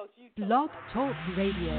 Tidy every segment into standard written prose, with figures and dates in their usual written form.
Blog Talk Radio.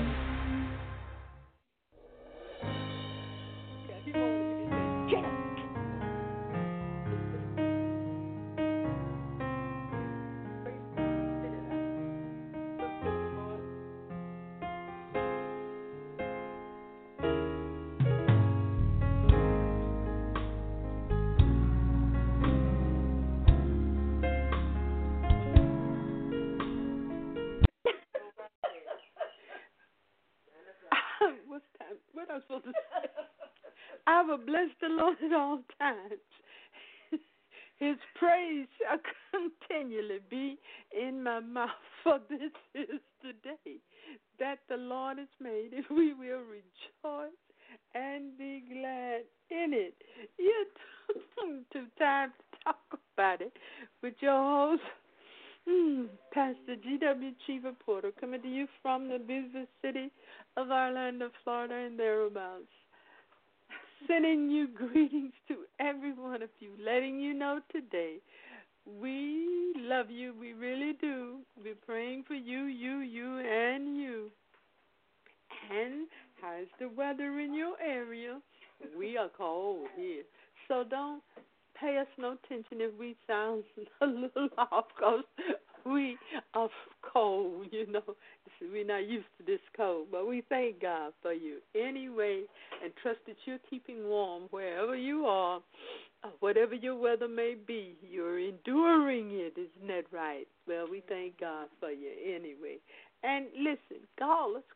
What I'm supposed to say? I will bless the Lord at all times. His praise shall continually be in my mouth. For this is the day that the Lord has made, and we will rejoice and be glad in it. You're too tired to talk about it with your host, Pastor G.W. Cheever Porter, coming to you from the beautiful city of Orlando, Florida, and thereabouts. Sending you greetings to every one of you, letting you know today we love you. We really do. We're praying for you, and you. And how's the weather in your area? We are cold here. So don't pay us no attention if we sound a little off, because we are cold, We're not used to this cold, but we thank God for you anyway, and trust that you're keeping warm wherever you are, whatever your weather may be. You're enduring it, isn't that right? Well, we thank God for you anyway. And listen, call us,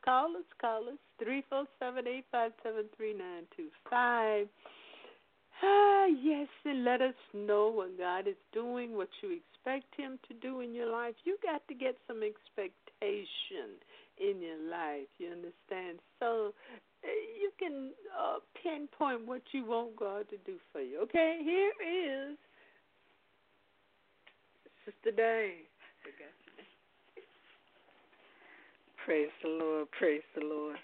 347-857-3925. Yes, and let us know what God is doing, what you expect Him to do in your life. You got to get some expectation in your life, you understand? So you can pinpoint what you want God to do for you. Okay, here is Sister Dane. Praise the Lord, praise the Lord.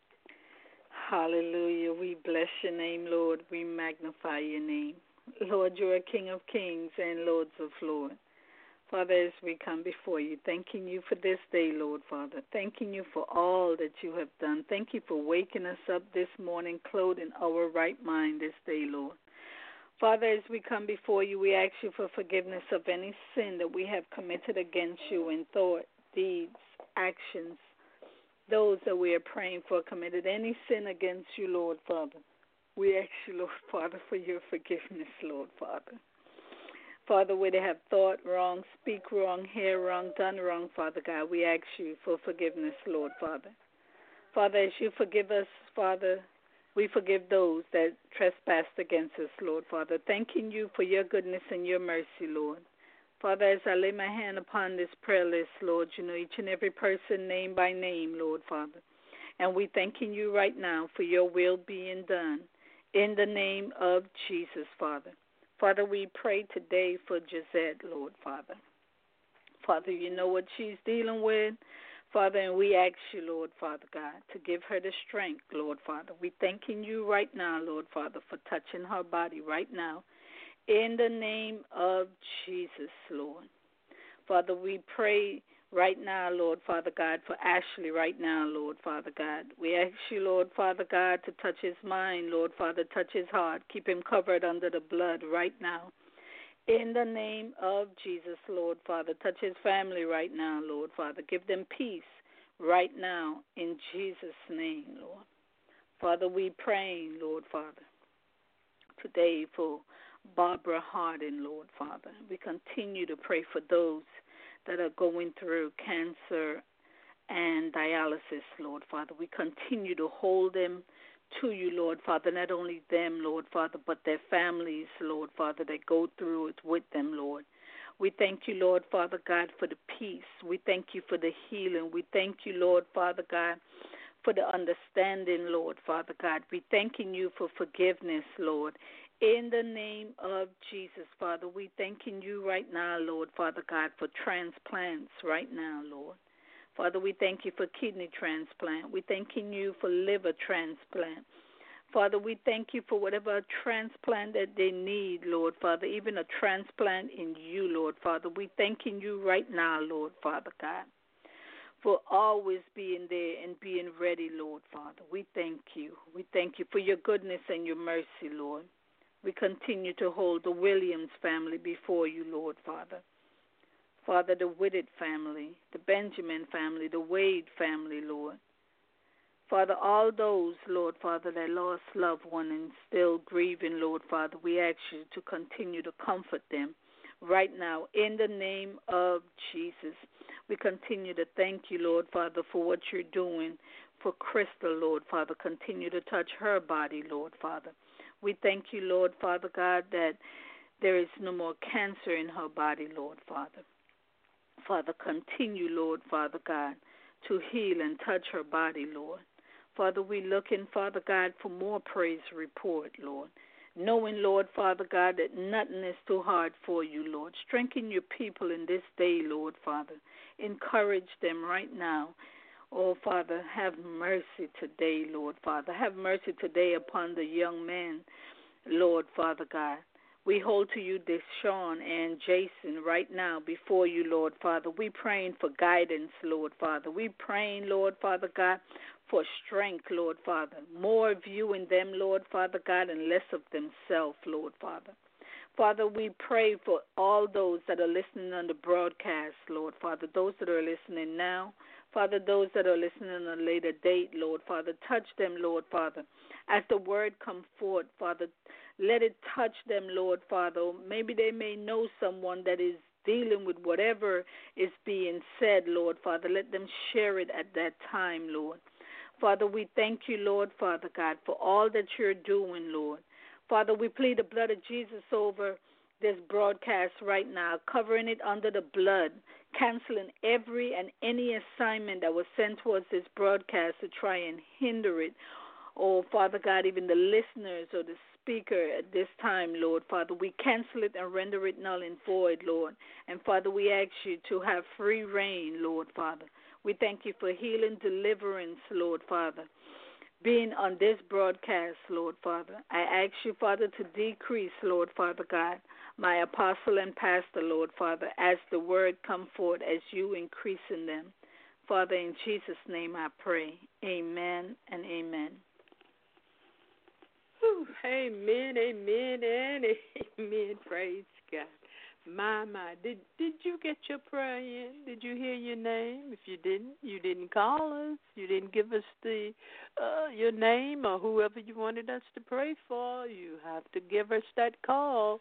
Hallelujah. We bless your name, Lord. We magnify your name. Lord, you are King of kings and Lords of lords. Father, as we come before you, thanking you for this day, Lord, Father. Thanking you for all that you have done. Thank you for waking us up this morning, clothed in our right mind this day, Lord. Father, as we come before you, we ask you for forgiveness of any sin that we have committed against you in thought, deeds, actions, those that we are praying for committed any sin against you, Lord Father. We ask you, Lord Father, for your forgiveness, Lord Father. Father, where they have thought wrong, speak wrong, hear wrong, done wrong, Father God, we ask you for forgiveness, Lord Father. Father, as you forgive us, Father, we forgive those that trespassed against us, Lord Father, thanking you for your goodness and your mercy, Lord. Father, as I lay my hand upon this prayer list, Lord, you know each and every person name by name, Lord Father. And we thanking you right now for your will being done in the name of Jesus, Father. Father, we pray today for Gisette, Lord Father. Father, you know what she's dealing with, Father, and we ask you, Lord Father God, to give her the strength, Lord Father. We thanking you right now, Lord Father, for touching her body right now. In the name of Jesus, Lord. Father, we pray right now, Lord Father God, for Ashley right now, Lord Father God. We ask you, Lord Father God, to touch his mind, Lord Father, touch his heart. Keep him covered under the blood right now. In the name of Jesus, Lord Father, touch his family right now, Lord Father. Give them peace right now in Jesus' name, Lord. Father, we praying, Lord Father, today for Barbara Hardin, Lord Father. We continue to pray for those that are going through cancer and dialysis, Lord Father. We continue to hold them to you, Lord Father, not only them, Lord Father, but their families, Lord Father, that go through it with them, Lord. We thank you, Lord Father God, for the peace. We thank you for the healing. We thank you, Lord Father God, for the understanding, Lord Father God. We thanking you for forgiveness, Lord. In the name of Jesus, Father, we thanking you right now, Lord Father God, for transplants right now, Lord. Father, we thank you for kidney transplant. We thanking you for liver transplant. Father, we thank you for whatever transplant that they need, Lord Father, even a transplant in you, Lord Father. We thanking you right now, Lord Father God. for always being there and being ready, Lord Father. We thank you. We thank you for your goodness and your mercy, Lord. We continue to hold the Williams family before you, Lord Father. Father, the Whitted family, the Benjamin family, the Wade family, Lord. Father, all those, Lord Father, that lost loved one and still grieving, Lord Father, we ask you to continue to comfort them right now in the name of Jesus. We continue to thank you, Lord Father, for what you're doing for Crystal, Lord Father. Continue to touch her body, Lord Father. We thank you, Lord Father God, that there is no more cancer in her body, Lord Father. Father, continue, Lord Father God, to heal and touch her body, Lord. Father, we looking, Father God, for more praise report, Lord. Knowing, Lord Father God, that nothing is too hard for you, Lord. Strengthen your people in this day, Lord Father. Encourage them right now. Oh, Father, have mercy today, Lord Father. Have mercy today upon the young man, Lord Father God. We hold to you Deshaun and Jason right now before you, Lord Father. We praying for guidance, Lord Father. We praying, Lord Father God, for strength, Lord Father. More of you in them, Lord Father God, and less of themselves, Lord Father. Father, we pray for all those that are listening on the broadcast, Lord Father, those that are listening now. Father, those that are listening on a later date, Lord Father, touch them, Lord Father. As the word comes forth, Father, let it touch them, Lord Father. Maybe they may know someone that is dealing with whatever is being said, Lord Father. Let them share it at that time, Lord. Father, we thank you, Lord Father God, for all that you're doing, Lord. Father, we plead the blood of Jesus over this broadcast right now, covering it under the blood, canceling every and any assignment that was sent towards this broadcast to try and hinder it. Oh, Father God, even the listeners or the speaker at this time, Lord, Father, we cancel it and render it null and void, Lord. And, Father, we ask you to have free reign, Lord, Father. We thank you for healing, deliverance, Lord, Father, being on this broadcast, Lord, Father. I ask you, Father, to decrease, Lord, Father God, my apostle and pastor, Lord, Father, as the word come forth, as you increase in them. Father, in Jesus' name I pray. Amen and amen. Amen, amen, and amen. Praise God. My. Did you get your prayer in? Did you hear your name? If you didn't call us. You didn't give us your name or whoever you wanted us to pray for. You have to give us that call,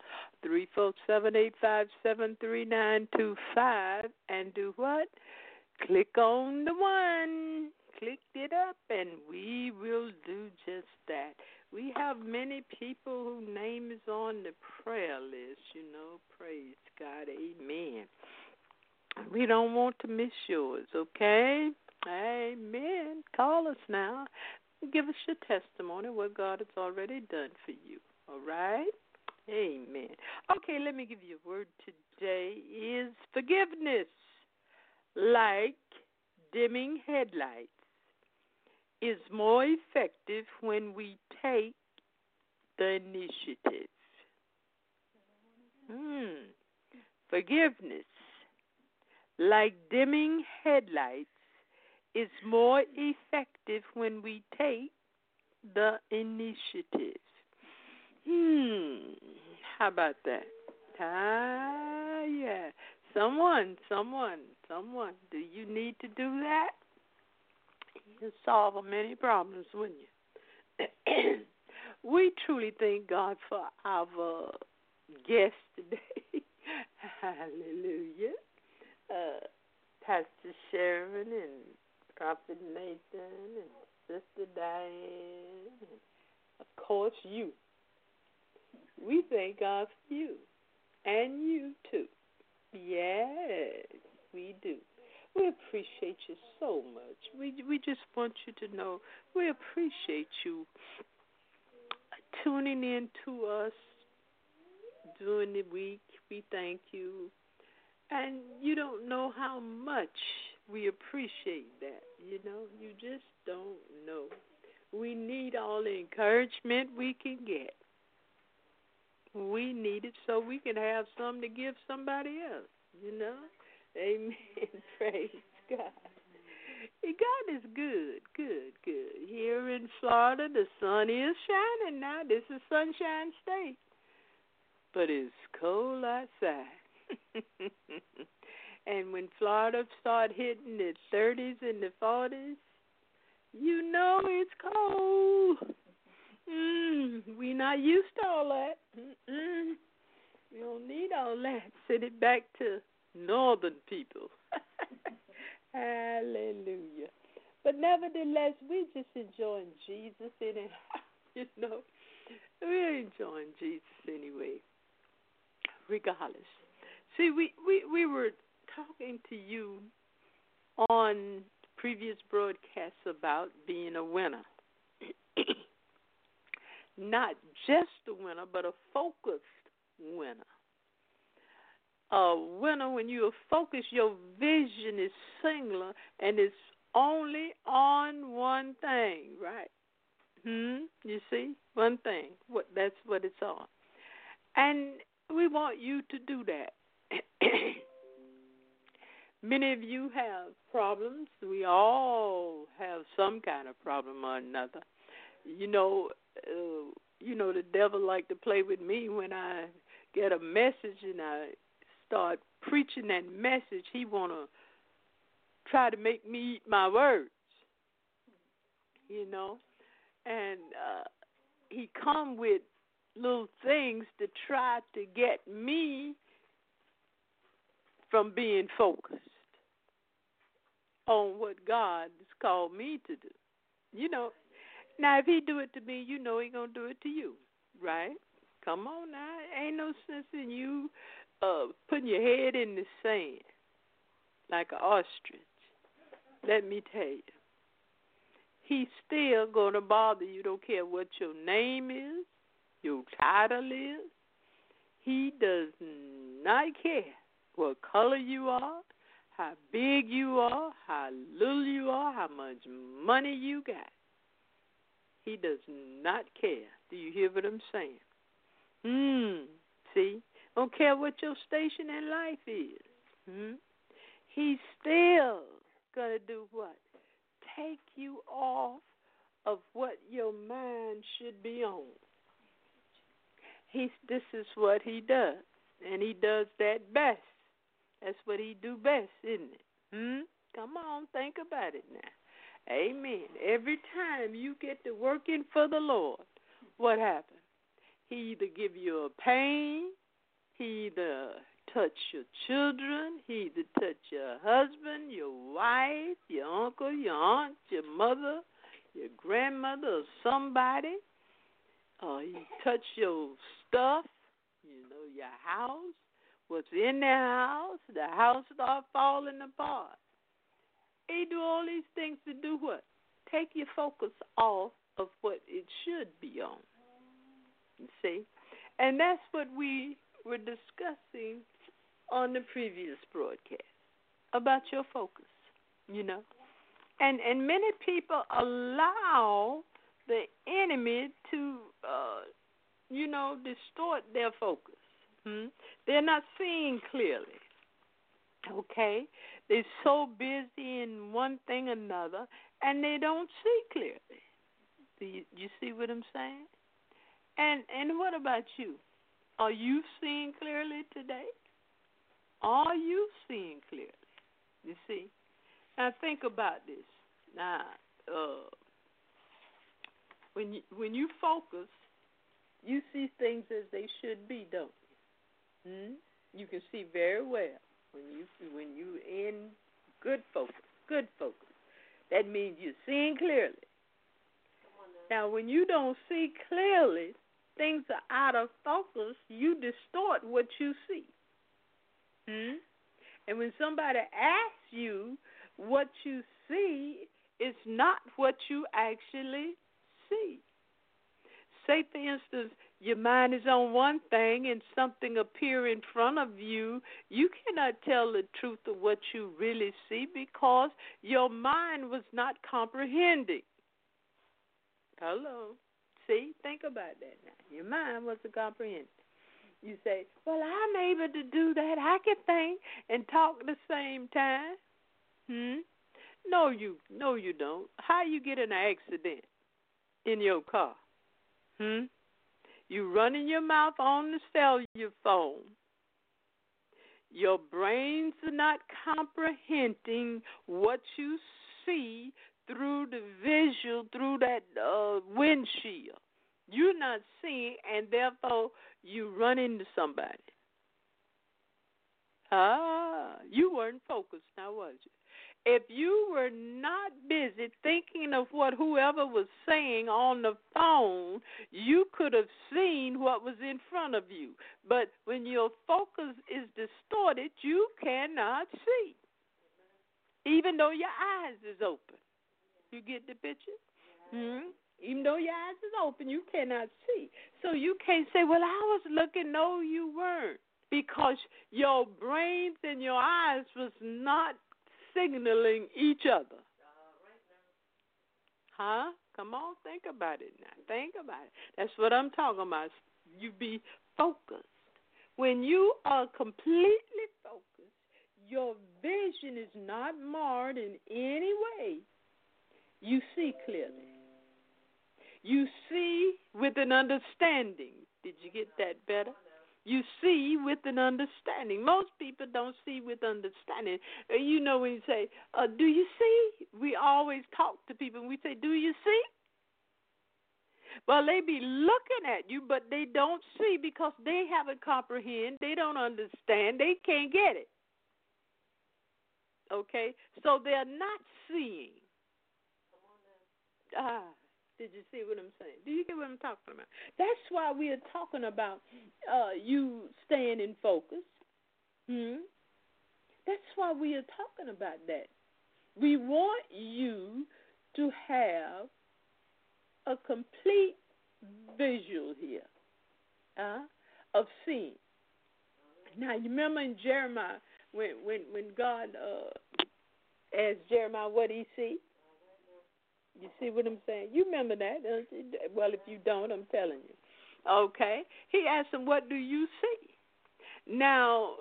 347-857-3925, and do what? Click on the one. Click it up, and we will do just that. We have many people whose name is on the prayer list, Praise God. Amen. We don't want to miss yours, okay? Amen. Call us now. Give us your testimony, what God has already done for you, all right? Amen. Okay, let me give you a word today is forgiveness. Like dimming headlights is more effective when we take the initiative. Forgiveness, like dimming headlights, is more effective when we take the initiative. How about that? Yeah. Someone. Do you need to do that? You'll solve many problems, wouldn't you? We truly thank God for our guest today. Hallelujah. Pastor Sharon and Prophet Nathan and Sister Diane and, of course, you. We thank God for you. And you, too. Yes, we do. We appreciate you so much. We just want you to know we appreciate you tuning in to us during the week. We thank you. And you don't know how much we appreciate that. You just don't know. We need all the encouragement we can get. We need it so we can have some to give somebody else, Amen. Praise God. Florida, the sun is shining now. This is Sunshine State. But it's cold outside. And when Florida start hitting the 30s and the 40s, you know it's cold. We not used to all that. We don't need all that. Send it back to northern people. Hallelujah. But nevertheless, we're just enjoying Jesus in it. You know, we're enjoying Jesus anyway, regardless. See, we were talking to you on previous broadcasts about being a winner. Not just a winner, but a focused winner. A winner, when you are focused, your vision is singular and it's only on one thing, right? You see? One thing. That's what it's on. And we want you to do that. Many of you have problems. We all have some kind of problem or another. You know, the devil like to play with me when I get a message and I start preaching that message. He want to try to make me eat my words, you know. And he come with little things to try to get me from being focused on what God has called me to do. You know, now if he do it to me, you know he going to do it to you, right? Come on now. Ain't no sense in you putting your head in the sand like an ostrich. Let me tell you. He's still going to bother you. Don't care what your name is, your title is. He does not care what color you are, how big you are, how little you are, how much money you got. He does not care. Do you hear what I'm saying? See? Don't care what your station in life is. He's still going to do what? Take you off of what your mind should be on. This is what he does, and he does that best. That's what he do best, isn't it? Come on, think about it now. Amen. Every time you get to working for the Lord, what happens? He either give you a pain, he either touch your children, he either touch your husband, your wife, your uncle, your aunt, your mother, your grandmother, or somebody. He touch your stuff, your house, what's in the house start falling apart. He do all these things to do what? Take your focus off of what it should be on. You see? And that's what we were discussing on the previous broadcast, about your focus, And many people allow the enemy to, distort their focus. They're not seeing clearly, okay? They're so busy in one thing or another, and they don't see clearly. Do you see what I'm saying? And what about you? Are you seeing clearly today? Are you seeing clearly? You see? Now think about this. Now, when you focus, you see things as they should be, don't you? You can see very well when you in good focus. Good focus. That means you're seeing clearly. Now, when you don't see clearly, things are out of focus. You distort what you see. And when somebody asks you what you see, it's not what you actually see. Say, for instance, your mind is on one thing and something appear in front of you. You cannot tell the truth of what you really see because your mind was not comprehending. Hello. See, think about that now. Your mind wasn't comprehending. You say, well, I'm able to do that. I can think and talk at the same time. No, you don't. How you get in an accident? in your car. You running your mouth on the cellular phone. Your brains are not comprehending what you see through the visual, through that windshield. You're not seeing, and therefore you run into somebody. You weren't focused, now was you? If you were not busy thinking of what whoever was saying on the phone, you could have seen what was in front of you. But when your focus is distorted, you cannot see, even though your eyes is open. You get the picture? Even though your eyes is open, you cannot see. So you can't say, well, I was looking. No, you weren't, because your brains and your eyes was not signaling each other. Come on, think about it now. Think about it. That's what I'm talking about. You be focused. When you are completely focused, your vision is not marred in any way. You see clearly. You see with an understanding. Did you get that better? You see with an understanding. Most people don't see with understanding. You know, when you say, do you see? We always talk to people and we say, do you see? Well, they be looking at you, but they don't see because they haven't comprehend. They don't understand. They can't get it. Okay? So they're not seeing. Did you see what I'm saying? Do you get what I'm talking about? That's why we are talking about you staying in focus. That's why we are talking about that. We want you to have a complete visual here of seeing. Now, you remember in Jeremiah when God asked Jeremiah what he see? You see what I'm saying? You remember that? Well, if you don't, I'm telling you. Okay. He asked him, what do you see? Now,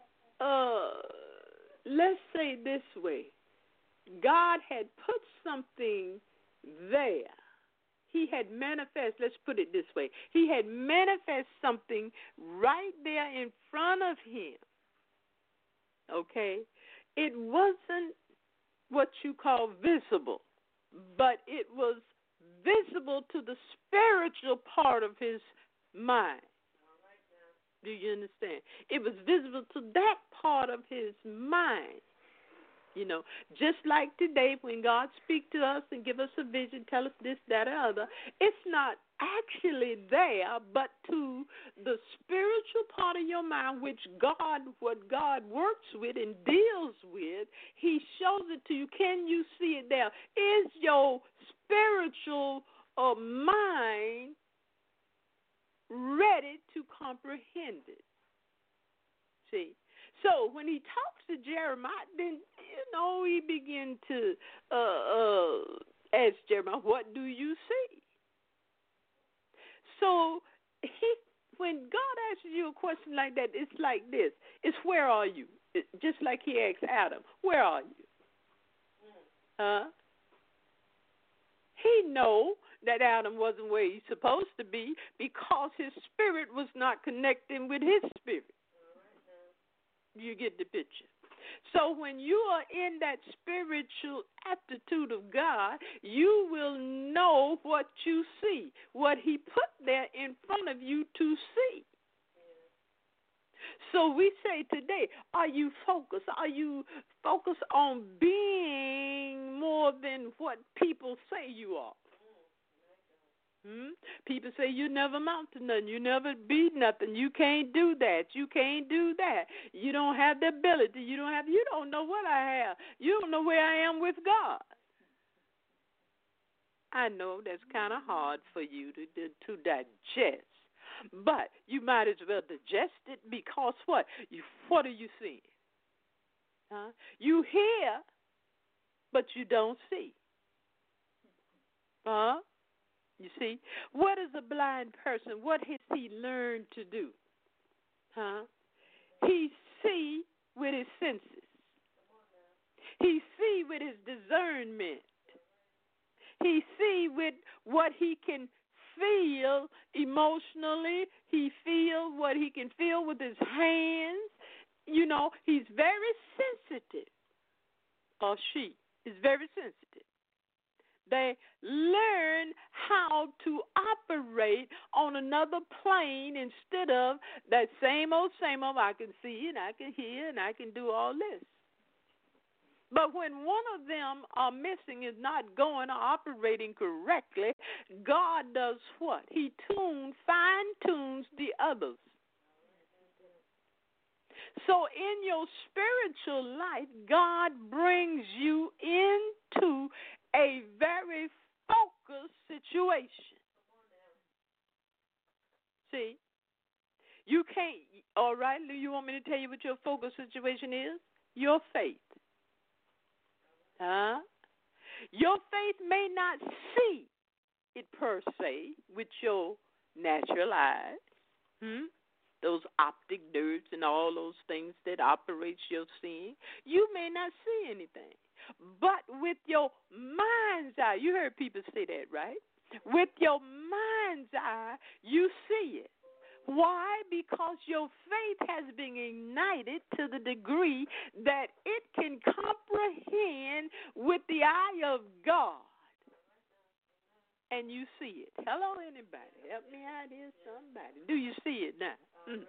let's say this way. God had put something there. He had manifest, let's put it this way. He had manifest something right there in front of him. Okay? It wasn't what you call visible, but it was visible to the spiritual part of his mind. Do you understand? It was visible to that part of his mind. You know, just like today when God speaks to us and give us a vision, tell us this, that, or other, it's not actually there, but to the spiritual part of your mind, which what God works with and deals with, he shows it to you. Can you see it there? Is your spiritual mind ready to comprehend it? See? So when he talks to Jeremiah, then, he began to ask Jeremiah, what do you see? So when God asks you a question like that, it's like this. It's where are you? Just like he asked Adam, where are you? He know that Adam wasn't where he's supposed to be because his spirit was not connecting with his spirit. You get the picture. So when you are in that spiritual aptitude of God, you will know what you see, what he put there in front of you to see. So we say today, are you focused? Are you focused on being more than what people say you are? People say you never amount to nothing. You never be nothing. You can't do that. You can't do that. You don't have the ability. You don't know what I have. You don't know where I am with God. I know that's kind of hard for you to digest. But you might as well digest it because what? What are you seeing? You hear, but you don't see. You see, what is a blind person? What has he learned to do? He see with his senses. He see with his discernment. He see with what he can feel emotionally. He feel what he can feel with his hands. You know, he's very sensitive. Or she is very sensitive. They learn how to operate on another plane instead of that same old, I can see and I can hear and I can do all this. But when one of them are missing, is not going or operating correctly, God does what? He fine-tunes the others. So in your spiritual life, God brings you into a very focused situation. See, you can't, all right, you want me to tell you what your focused situation is? Your faith. Your faith may not see it per se with your natural eyes. Those optic nerves and all those things that operates your seeing. You may not see anything. But with your mind's eye, you heard people say that, right? With your mind's eye, you see it. Why? Because your faith has been ignited to the degree that it can comprehend with the eye of God. And you see it. Hello, anybody? Help me out here, somebody. Do you see it now?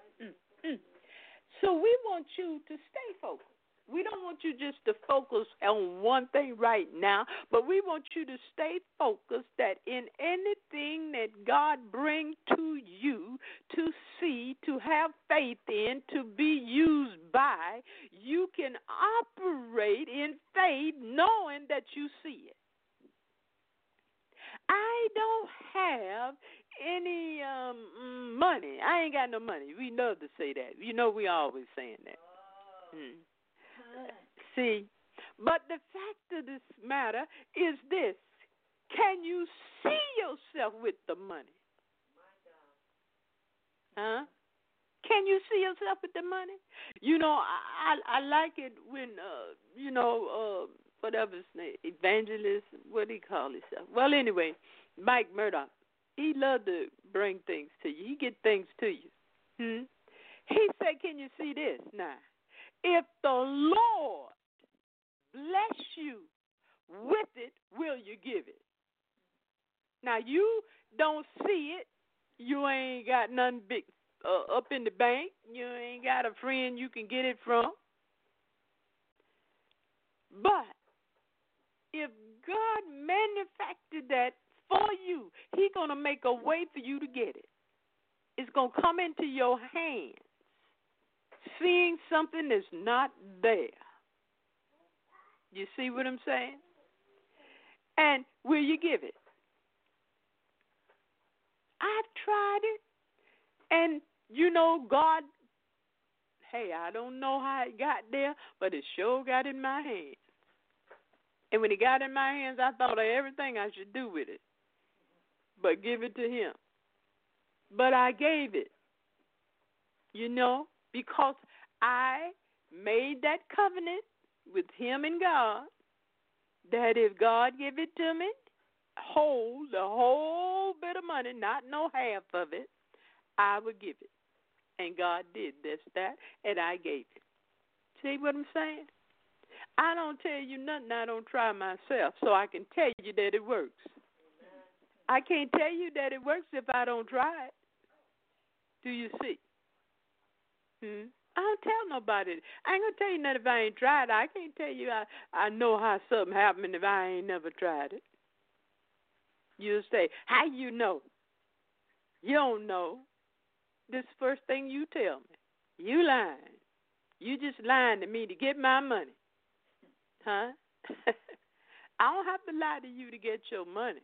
So we want you to stay focused. We don't want you just to focus on one thing right now, but we want you to stay focused that in anything that God brings to you to see, to have faith in, to be used by, you can operate in faith knowing that you see it. I don't have any money. I ain't got no money. We love to say that. You know we always saying that. See, but the fact of this matter is this. Can you see yourself with the money? Can you see yourself with the money? You know, I like it when, whatever his name, evangelist, what do he call himself? Well, anyway, Mike Murdoch, he loved to bring things to you. He get things to you. He said, can you see this now? If the Lord bless you with it, will you give it? Now, you don't see it. You ain't got nothing big up in the bank. You ain't got a friend you can get it from. But if God manufactured that for you, He's going to make a way for you to get it. It's going to come into your hands, seeing something that's not there. You see what I'm saying? And will you give it? I've tried it. And, you know, God, hey, I don't know how it got there, but it sure got in my hands. And when it got in my hands, I thought of everything I should do with it, but give it to Him. But I gave it, you know, because I made that covenant with Him and God that if God give it to me, the whole bit of money, not no half of it, I would give it. And God did this, that, and I gave it. See what I'm saying? I don't tell you nothing I don't try myself, so I can tell you that it works. I can't tell you that it works if I don't try it. Do you see? I don't tell nobody. I ain't going to tell you nothing if I ain't tried it. I can't tell you I know how something happened if I ain't never tried it. You'll say, how you know? You don't know. This first thing you tell me. You lying. You just lying to me to get my money. Huh? I don't have to lie to you to get your money.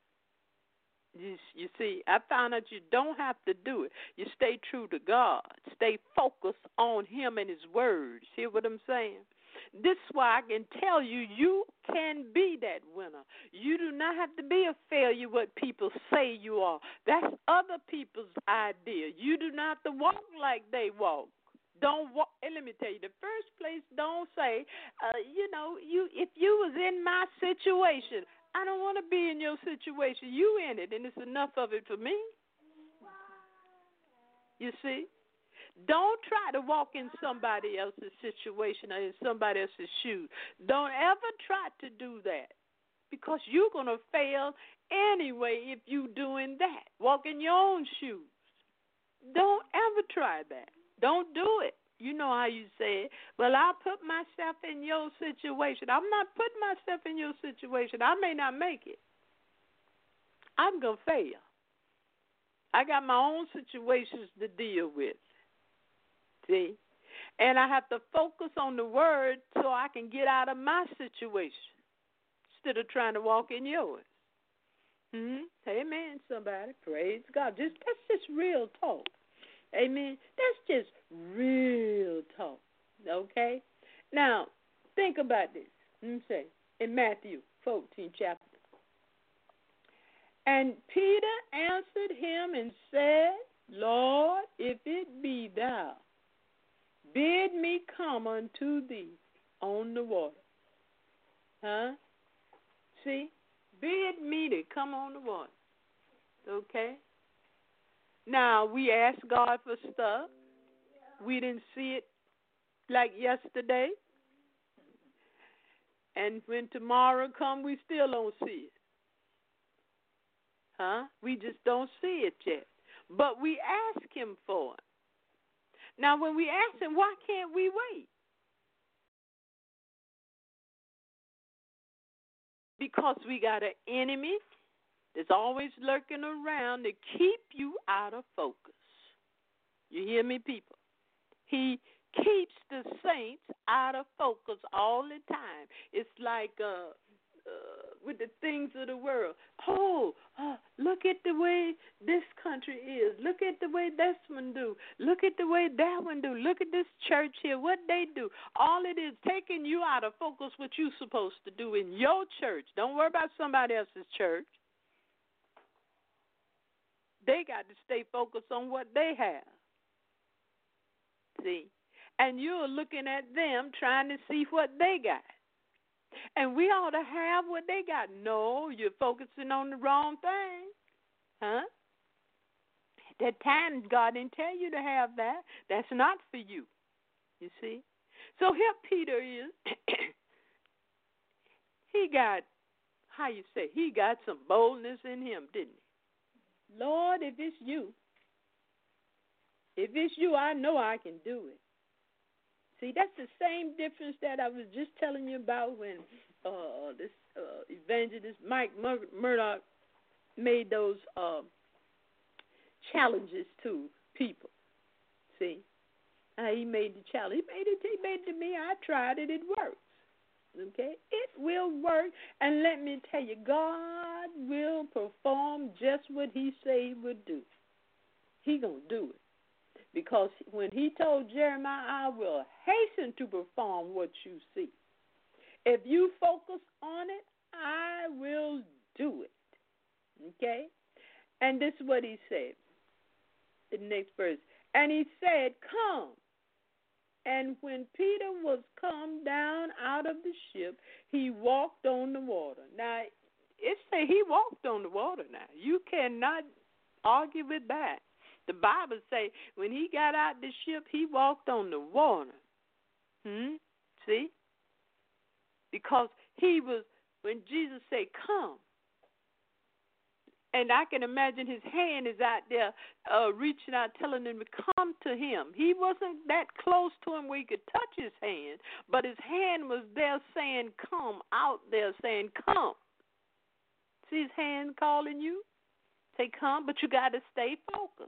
You see, I found out you don't have to do it. You stay true to God. Stay focused on Him and His words. Hear what I'm saying? This is why I can tell you, you can be that winner. You do not have to be a failure what people say you are. That's other people's idea. You do not have to walk like they walk. Don't walk. And let me tell you, the first place, don't say, if you was in my situation, I don't want to be in your situation. You in it, and it's enough of it for me. You see? Don't try to walk in somebody else's situation or in somebody else's shoes. Don't ever try to do that, because you're going to fail anyway if you doing that. Walk in your own shoes. Don't ever try that. Don't do it. You know how you say it. Well, I'll put myself in your situation. I'm not putting myself in your situation. I may not make it. I'm going to fail. I got my own situations to deal with. See? And I have to focus on the word so I can get out of my situation instead of trying to walk in yours. Amen, somebody. Praise God. That's just real talk. Amen. That's just real talk. Okay? Now, think about this. Let me say, in Matthew 14 chapter. And Peter answered him and said, Lord, if it be thou, bid me come unto thee on the water. See? Bid me to come on the water. Okay? Now, we ask God for stuff. We didn't see it like yesterday. And when tomorrow comes, we still don't see it. We just don't see it yet. But we ask him for it. Now, when we ask him, why can't we wait? Because we got an enemy that's always lurking around to keep you out of focus. You hear me, people? He keeps the saints out of focus all the time. It's like with the things of the world. Look at the way this country is. Look at the way this one do. Look at the way that one do. Look at this church here, what they do. All it is taking you out of focus what you're supposed to do in your church. Don't worry about somebody else's church. They got to stay focused on what they have. See? And you're looking at them trying to see what they got. And we ought to have what they got. No, you're focusing on the wrong thing. That time God didn't tell you to have that. That's not for you. You see? So here Peter is. He got, he got some boldness in him, didn't he? Lord, if it's you, I know I can do it. See, that's the same difference that I was just telling you about when this evangelist Mike Murdoch made those challenges to people. See, he made the challenge. He made it to me. I tried it. It works. Okay, it will work. And let me tell you, God will perform just what He said He would do. He gonna do it. Because when he told Jeremiah, I will hasten to perform what you see. If you focus on it, I will do it. Okay? And this is what he said. The next verse. And he said, come. And when Peter was come down out of the ship, he walked on the water. Now, it say he walked on the water now. You cannot argue with that. The Bible say when he got out the ship, he walked on the water. See? Because he was, when Jesus said, come, and I can imagine his hand is out there reaching out, telling him to come to him. He wasn't that close to him where he could touch his hand, but his hand was there saying, come, out there saying, come. See his hand calling you? Say, come, but you got to stay focused.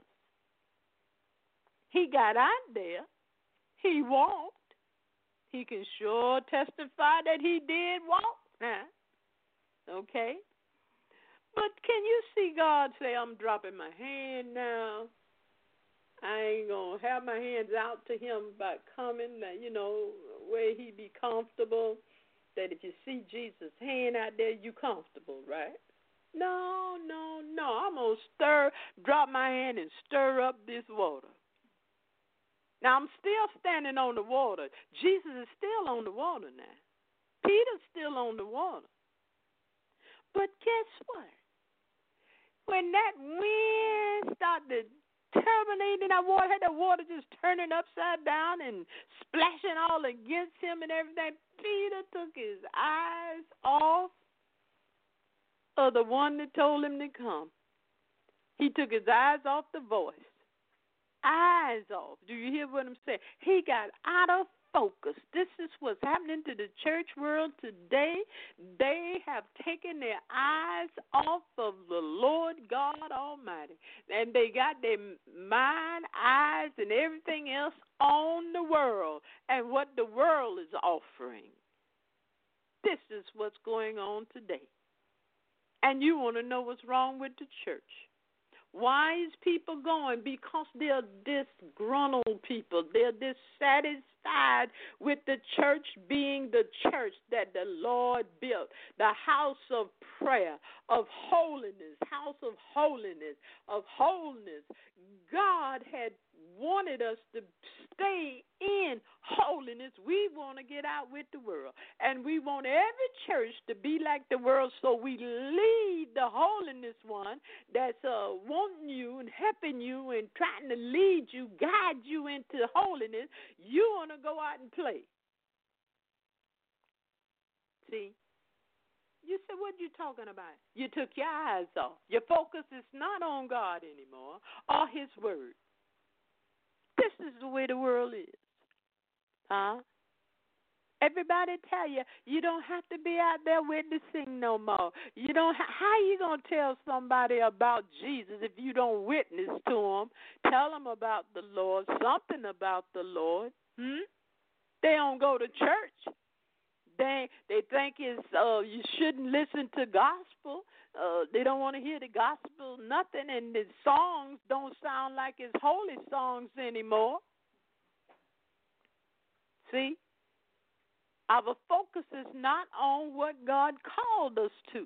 He got out there. He walked. He can sure testify that he did walk. Okay? But can you see God say, I'm dropping my hand now. I ain't going to have my hands out to him by coming, where he be comfortable. That if you see Jesus' hand out there, you comfortable, right? No. I'm going to drop my hand and stir up this water. Now, I'm still standing on the water. Jesus is still on the water now. Peter's still on the water. But guess what? When that wind started turbinating that water, had the water just turning upside down and splashing all against him and everything, Peter took his eyes off of the one that told him to come. He took his eyes off the voice. Eyes off. Do you hear what I'm saying? He got out of focus. This is what's happening to the church world today. They have taken their eyes off of the Lord God Almighty, and they got their mind, eyes, and everything else on the world and what the world is offering. This is what's going on today. And you want to know what's wrong with the church. Why is people going? Because they're disgruntled people. They're dissatisfied with the church being the church that the Lord built, the house of prayer, of holiness, house of holiness, of wholeness. God had wanted us to stay in holiness. We want to get out with the world, and we want every church to be like the world, so we lead the holiness one that's wanting you and helping you and trying to lead you, guide you into holiness. You want to go out and play. See? You said, what are you talking about? You took your eyes off. Your focus is not on God anymore or his word. This is the way the world is. Huh? Everybody tell you, you don't have to be out there witnessing no more. You don't. How you going to tell somebody about Jesus if you don't witness to them? Tell them about the Lord, something about the Lord. They don't go to church. They think it's you shouldn't listen to gospel. They don't want to hear the gospel, nothing, and the songs don't sound like it's holy songs anymore. See? Our focus is not on what God called us to.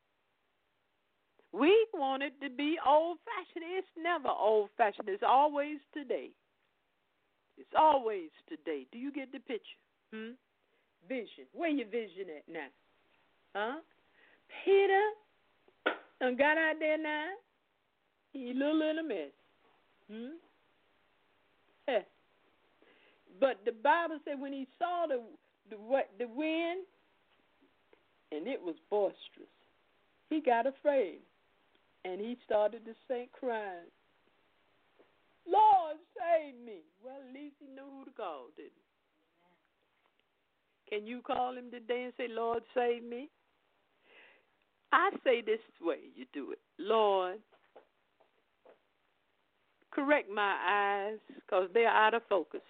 We want it to be old-fashioned. It's never old-fashioned. It's always today. It's always today. Do you get the picture? Vision. Where your vision at now? Huh? Peter done got out there now. He a little in a mess. Yeah. But the Bible said when he saw the wind, and it was boisterous, he got afraid, and he started to sink crying. Lord, save me. Well, at least he knew who to call, didn't he? Can you call him today and say, Lord, save me? I say this way you do it. Lord, correct my eyes because they're out of focus.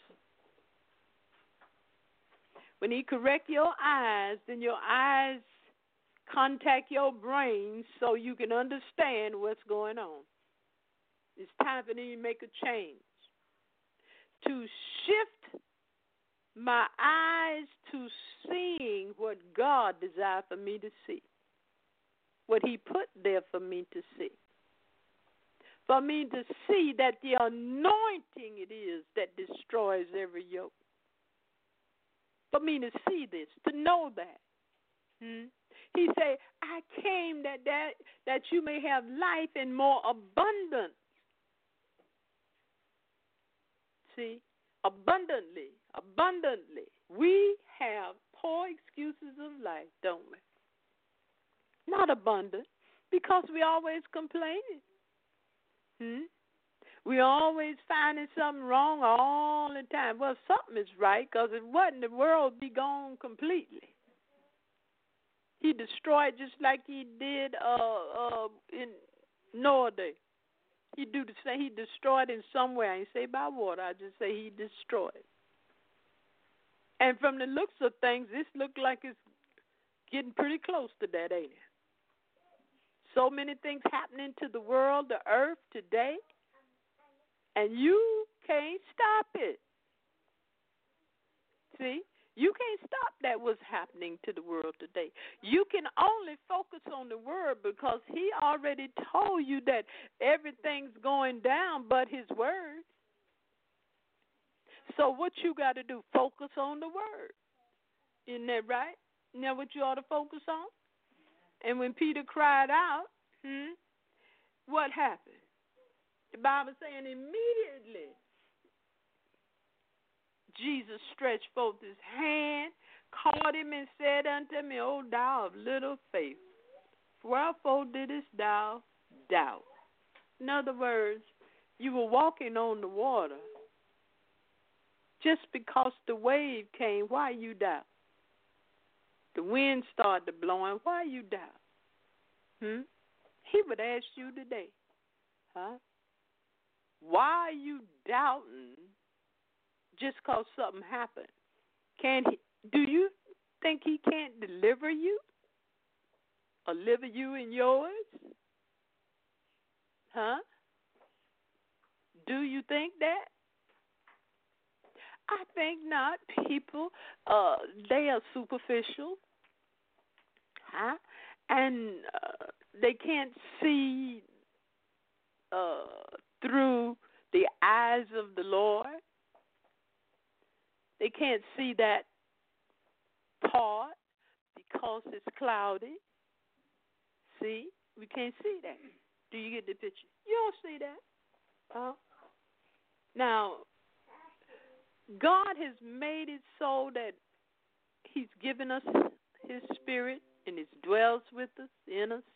When he correct your eyes, then your eyes contact your brain so you can understand what's going on. It's time for you to make a change. To shift my eyes to seeing what God desired for me to see. What he put there for me to see. For me to see that the anointing it is that destroys every yoke. For me to see this, to know that. He said, I came that you may have life in more abundance. See, abundantly. We have poor excuses of life, don't we? Not abundant, because we always complaining. We always finding something wrong all the time. Well, something is right, because if it wasn't, the world would be gone completely. He destroyed just like he did in Noah day. He do the same. He destroyed in some way. I ain't say by water. I just say he destroyed. And from the looks of things, this look like it's getting pretty close to that, ain't it? So many things happening to the world, the earth today, and you can't stop it. See? You can't stop that what's happening to the world today. You can only focus on the word because he already told you that everything's going down but his word. So what you got to do? Focus on the word. Isn't that right? Isn't that what you ought to focus on? And when Peter cried out, what happened? The Bible saying immediately Jesus stretched forth his hand, caught him, and said unto me, O thou of little faith, wherefore didst thou doubt? In other words, you were walking on the water. Just because the wave came, why you doubt? The wind started blowing, why you doubt? He would ask you today, why are you doubting just because something happened? Do you think he can't deliver you or deliver you in yours? Do you think that? I think not. People, they are superficial, and they can't see through the eyes of the Lord. They can't see that part because it's cloudy. See? We can't see that. Do you get the picture? You don't see that. Now, God has made it so that he's given us his spirit and it dwells with us, in us.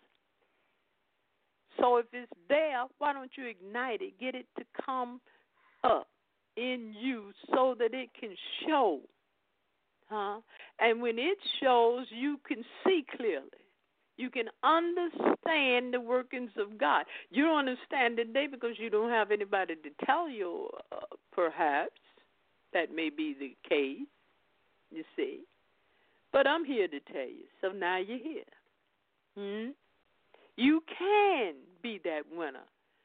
So if it's there, why don't you ignite it, get it to come up in you so that it can show. And when it shows, you can see clearly. You can understand the workings of God. You don't understand today because you don't have anybody to tell you, perhaps. That may be the case, you see. But I'm here to tell you, so now you're here. You can be that winner.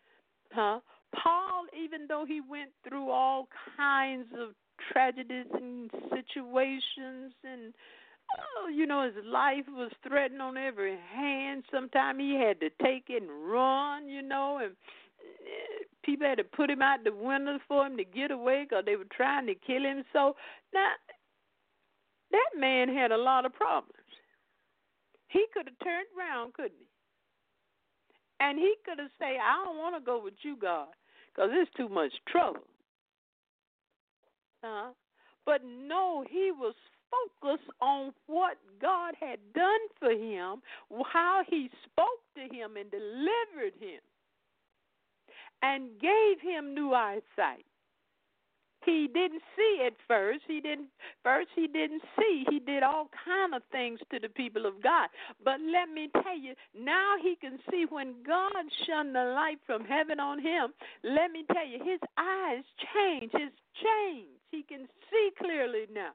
Paul, even though he went through all kinds of tragedies and situations and, his life was threatened on every hand. Sometimes he had to take it and run, and people had to put him out the window for him to get away because they were trying to kill him. So now, that man had a lot of problems. He could have turned around, couldn't he? And he could have said, I don't want to go with you, God, because it's too much trouble. But no, he was focused on what God had done for him, how he spoke to him and delivered him and gave him new eyesight. He didn't see at first. He didn't see. He did all kind of things to the people of God. But let me tell you, now he can see when God shone the light from heaven on him. Let me tell you, his eyes changed. He can see clearly now.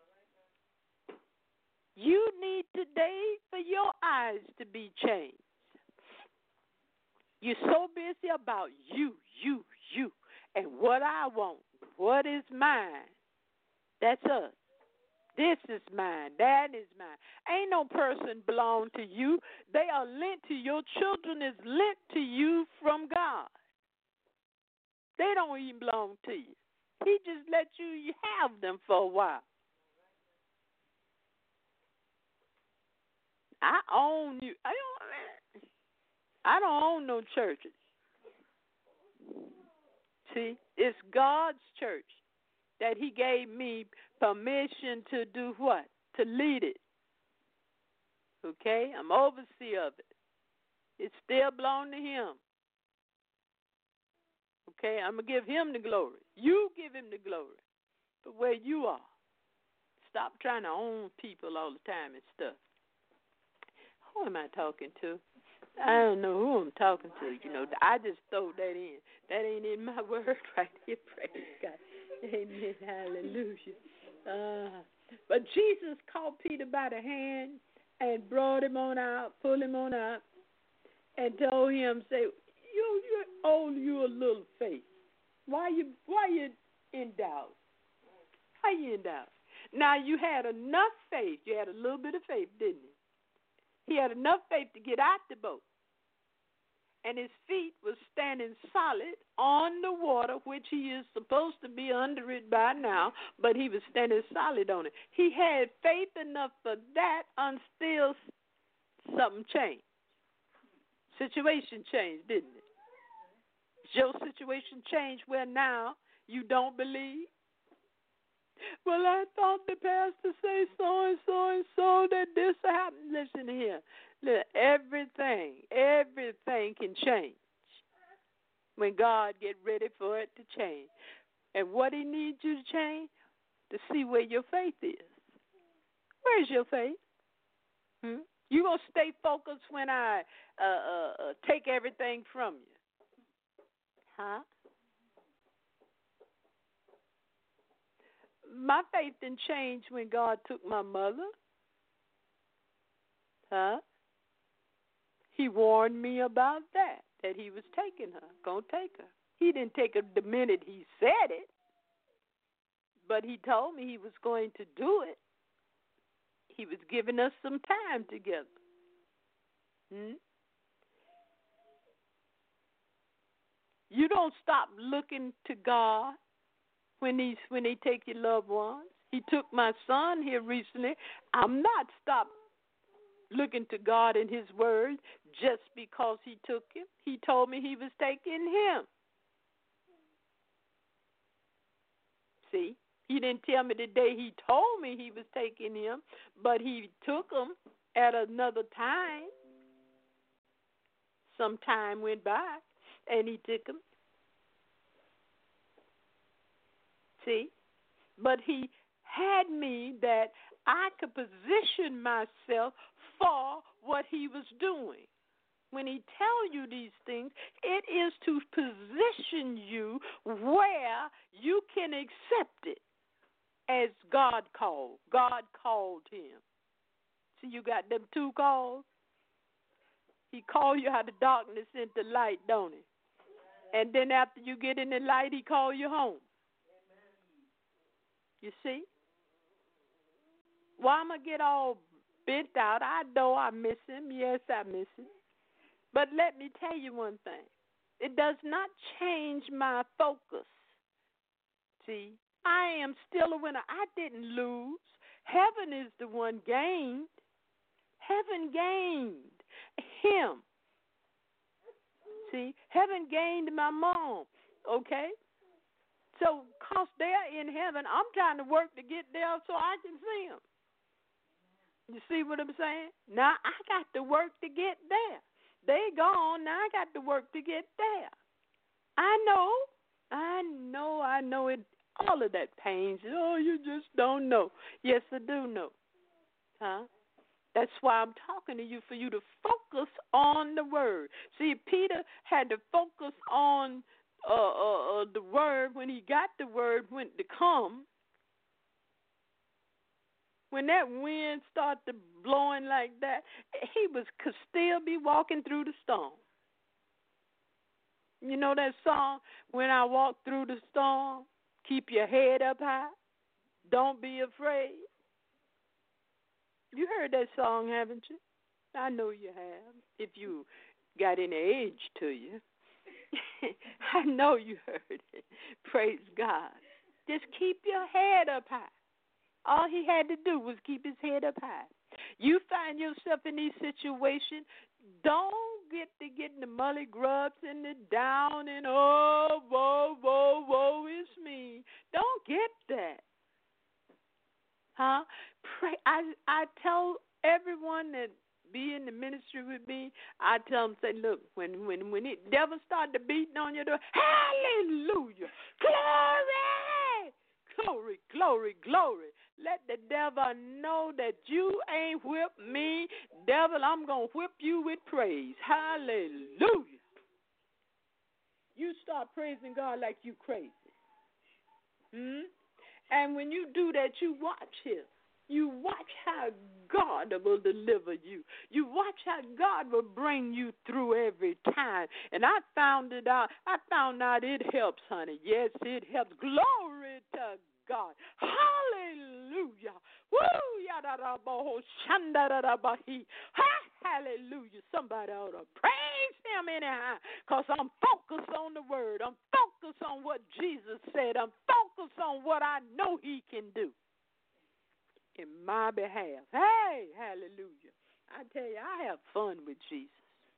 You need today for your eyes to be changed. You're so busy about you, and what I want. What is mine? That's us. This is mine. That is mine. Ain't no person belong to you. They are lent to you. Your children is lent to you from God. They don't even belong to you. He just let you have them for a while. I own you. I don't own no churches. See, it's God's church that he gave me permission to do what? To lead it. Okay? I'm overseer of it. It still belongs to him. Okay? I'm going to give him the glory. You give him the glory for where you are. Stop trying to own people all the time and stuff. Who am I talking to? I don't know who I'm talking to. I just throw that in. That ain't in my word right here. Praise God. Amen. Hallelujah. But Jesus caught Peter by the hand and brought him on out, pulled him on out, and told him, say, you a little faith. Why you in doubt? Why you in doubt? Now, you had enough faith. You had a little bit of faith, didn't you? He had enough faith to get out the boat and his feet were standing solid on the water, which he is supposed to be under it by now, but he was standing solid on it. He had faith enough for that until something changed. Situation changed, didn't it? Your situation changed where now you don't believe? Well, I thought the pastor say so and so and so that this happened. Listen here. Everything can change when God get ready for it to change. And what he needs you to change? To see where your faith is. Where's your faith? You going to stay focused when I take everything from you? Huh? My faith didn't change when God took my mother. Huh? He warned me about that he was taking her, going to take her. He didn't take her the minute he said it, but he told me he was going to do it. He was giving us some time together. You don't stop looking to God when they take your loved ones. He took my son here recently. I'm not stopped looking to God and his word just because he took him. He told me he was taking him. See, he didn't tell me the day he told me he was taking him, but he took him at another time. Some time went by, and he took him. See, but he had me that I could position myself for what he was doing. When he tells you these things, it is to position you where you can accept it as God called. God called him. See, you got them two calls? He called you out of darkness into light, don't he? And then after you get in the light, he called you home. You see? Well, I'm going to get all bent out. I know I miss him. Yes, I miss him. But let me tell you one thing. It does not change my focus. See, I am still a winner. I didn't lose. Heaven is the one gained. Heaven gained him. See, heaven gained my mom. Okay? So, because they're in heaven, I'm trying to work to get there so I can see them. You see what I'm saying? Now, I got to work to get there. They gone. Now, I got to work to get there. I know it. All of that pains. Oh, you just don't know. Yes, I do know. Huh? That's why I'm talking to you, for you to focus on the word. See, Peter had to focus on the word when he got the word went to come. When that wind started blowing like that, he could still be walking through the storm. You know that song, When I Walk Through the Storm? Keep your head up high. Don't be afraid. You heard that song, haven't you? I know you have, if you got any age to you. I know you heard it. Praise God. Just keep your head up high. All he had to do was keep his head up high. You find yourself in these situations, don't get in the mully grubs and the down and woe is me. Don't get that. Huh? Pray. I tell everyone that be in the ministry with me, I tell them, say, look, when the devil started to beating on your door, hallelujah, glory, glory, glory, glory. Let the devil know that you ain't whipped me. Devil, I'm going to whip you with praise. Hallelujah. You start praising God like you crazy. And when you do that, you watch him. You watch how God will deliver you. You watch how God will bring you through every time. And I found out it helps, honey. Yes, it helps. Glory to God. Hallelujah. Woo! Hallelujah. Somebody ought to praise praise him anyhow because I'm focused on the word. I'm focused on what Jesus said. I'm focused on what I know he can do in my behalf. Hey, hallelujah. I tell you, I have fun with Jesus.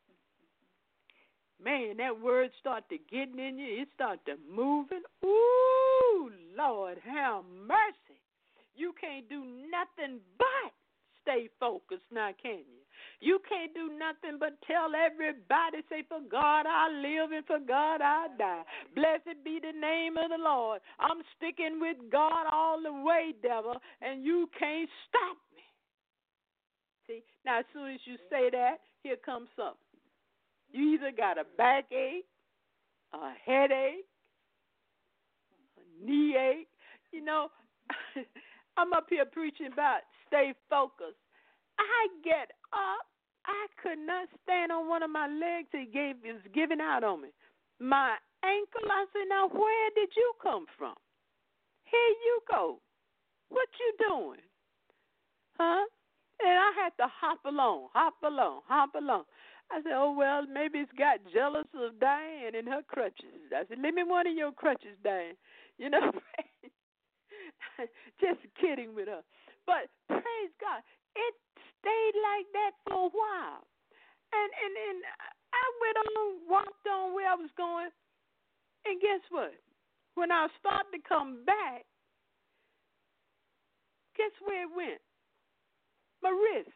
Man, that word start to getting in you. It start to moving. Ooh, Lord, have mercy. You can't do nothing but stay focused now, can you? You can't do nothing but tell everybody, say, for God I live and for God I die. Blessed be the name of the Lord. I'm sticking with God all the way, devil, and you can't stop me. See, now as soon as you say that, here comes something. You either got a backache, a headache, a knee ache. You know, I'm up here preaching about stay focused. I get up. I could not stand on one of my legs. It was giving out on me. My ankle, I said, now where did you come from? Here you go. What you doing? Huh? And I had to hop along. I said, oh, well, maybe it's got jealous of Diane and her crutches. I said, lend me one of your crutches, Diane. You know, just kidding with her. But praise God, it stayed like that for a while. And I went on, walked on where I was going, and guess what? When I started to come back, guess where it went? My wrist.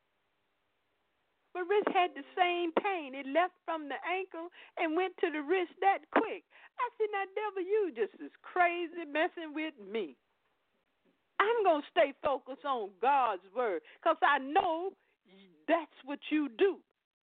My wrist had the same pain. It left from the ankle and went to the wrist that quick. I said, now, devil, you just as crazy messing with me. I'm going to stay focused on God's word because I know that's what you do.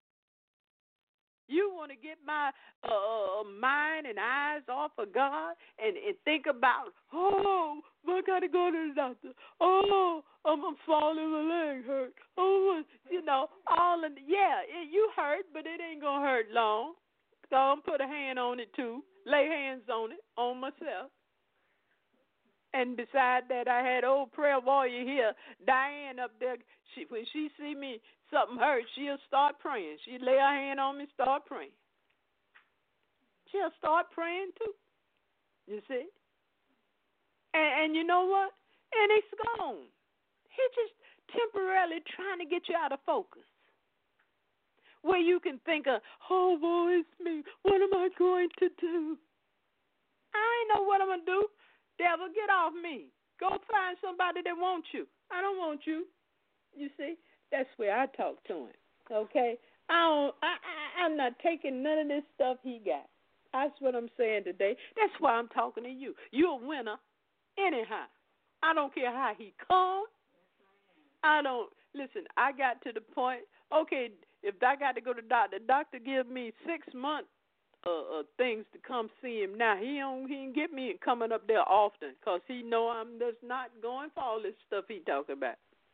You want to get my mind and eyes off of God and think about, oh, I got to go to the doctor. Oh, I'm falling, my leg hurt. Oh, you know, all of the, you hurt, but it ain't going to hurt long. So I'm put a hand on it too, lay hands on it, on myself. And beside that, I had old prayer warrior here, Diane up there. When she see me, something hurt, she'll start praying. She'll lay her hand on me, start praying. She'll start praying too, you see. And you know what? And it's gone. He's just temporarily trying to get you out of focus. Where you can think of, oh, boy, it's me. What am I going to do? I ain't know what I'm going to do. Devil, get off me. Go find somebody that wants you. I don't want you. You see? That's where I talk to him. Okay? I'm not taking none of this stuff he got. That's what I'm saying today. That's why I'm talking to you. You're a winner anyhow. I don't care how he comes. Listen, I got to the point, okay, if I got to go to the doctor give me 6 months things to come see him now. He ain't get me coming up there often because he know I'm just not going for all this stuff he talking about.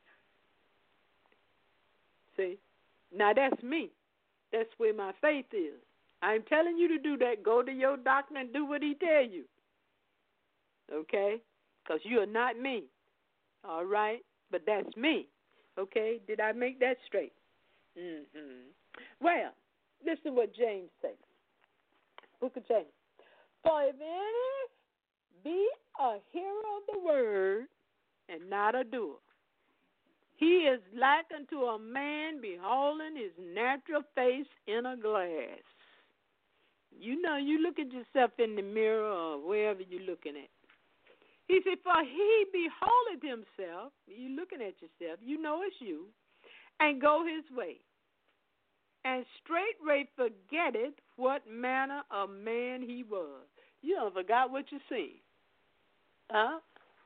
See? Now that's me. That's where my faith is. I'm telling you to do that. Go to your doctor and do what he tell you. Okay? Because you are not me. All right? But that's me. Okay? Did I make that straight? Mm-hmm. Well, listen to what James says. Book of James. For if any be a hearer of the word and not a doer, he is like unto a man beholding his natural face in a glass. You know, you look at yourself in the mirror or wherever you're looking at. He said, for he beholdeth himself, you looking at yourself, you know it's you, and go his way. And straightway forgetteth what manner of man he was. You done forgot what you seen. Huh?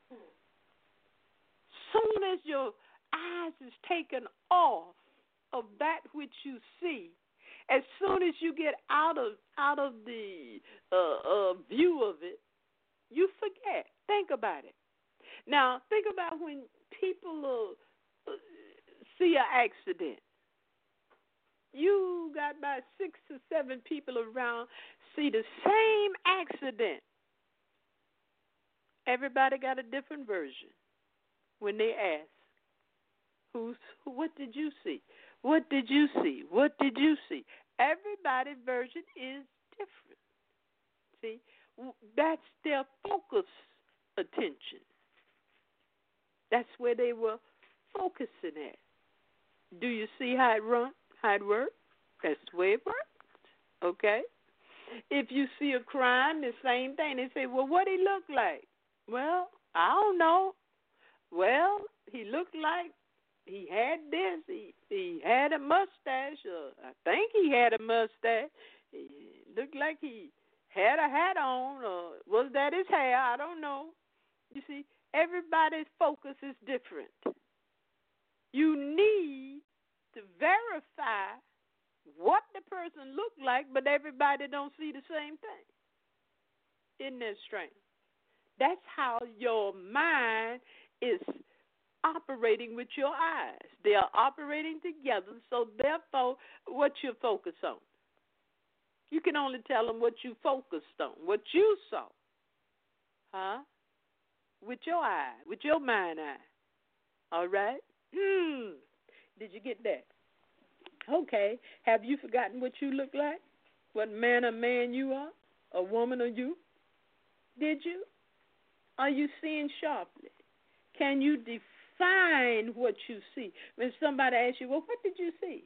Soon as your eyes is taken off of that which you see, as soon as you get out of the view of it, you forget. Think about it. Now, think about when people see an accident. You got about 6 or 7 people around see the same accident. Everybody got a different version when they ask, what did you see? What did you see? What did you see? Everybody's version is different. See, that's their focus attention. That's where they were focusing at. Do you see how it runs, how it works? That's the way it works. Okay? If you see a crime, the same thing. They say, well, what he look like? Well, I don't know. Well, he looked like he had this. He had a mustache. I think he had a mustache. He looked like he had a hat on. Or was that his hair? I don't know. You see, everybody's focus is different. You need to verify what the person looked like, but everybody don't see the same thing. Isn't that strange? That's how your mind is operating with your eyes. They are operating together, so therefore, what you focus on. You can only tell them what you focused on, what you saw. Huh? With your eye, with your mind eye. All right? Did you get that? Okay. Have you forgotten what you look like? What man or man you are? A woman or you? Did you? Are you seeing sharply? Can you define what you see? When somebody asks you, well, what did you see?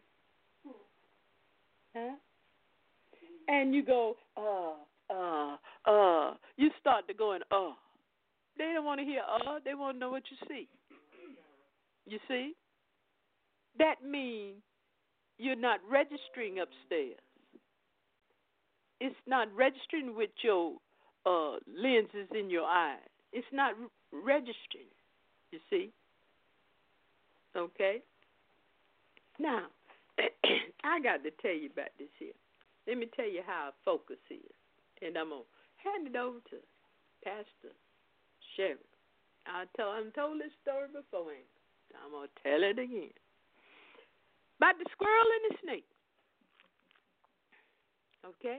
Huh? And you go, you start to go in, They don't want to hear, they want to know what you see. You see? That means you're not registering upstairs. It's not registering with your lenses in your eyes. It's not registering, you see? Okay? Now, I got to tell you about this here. Let me tell you how our focus is. And I'm going to hand it over to Pastor Sherry. I've told this story before, I'm going to tell it again. About the squirrel and the snake. Okay?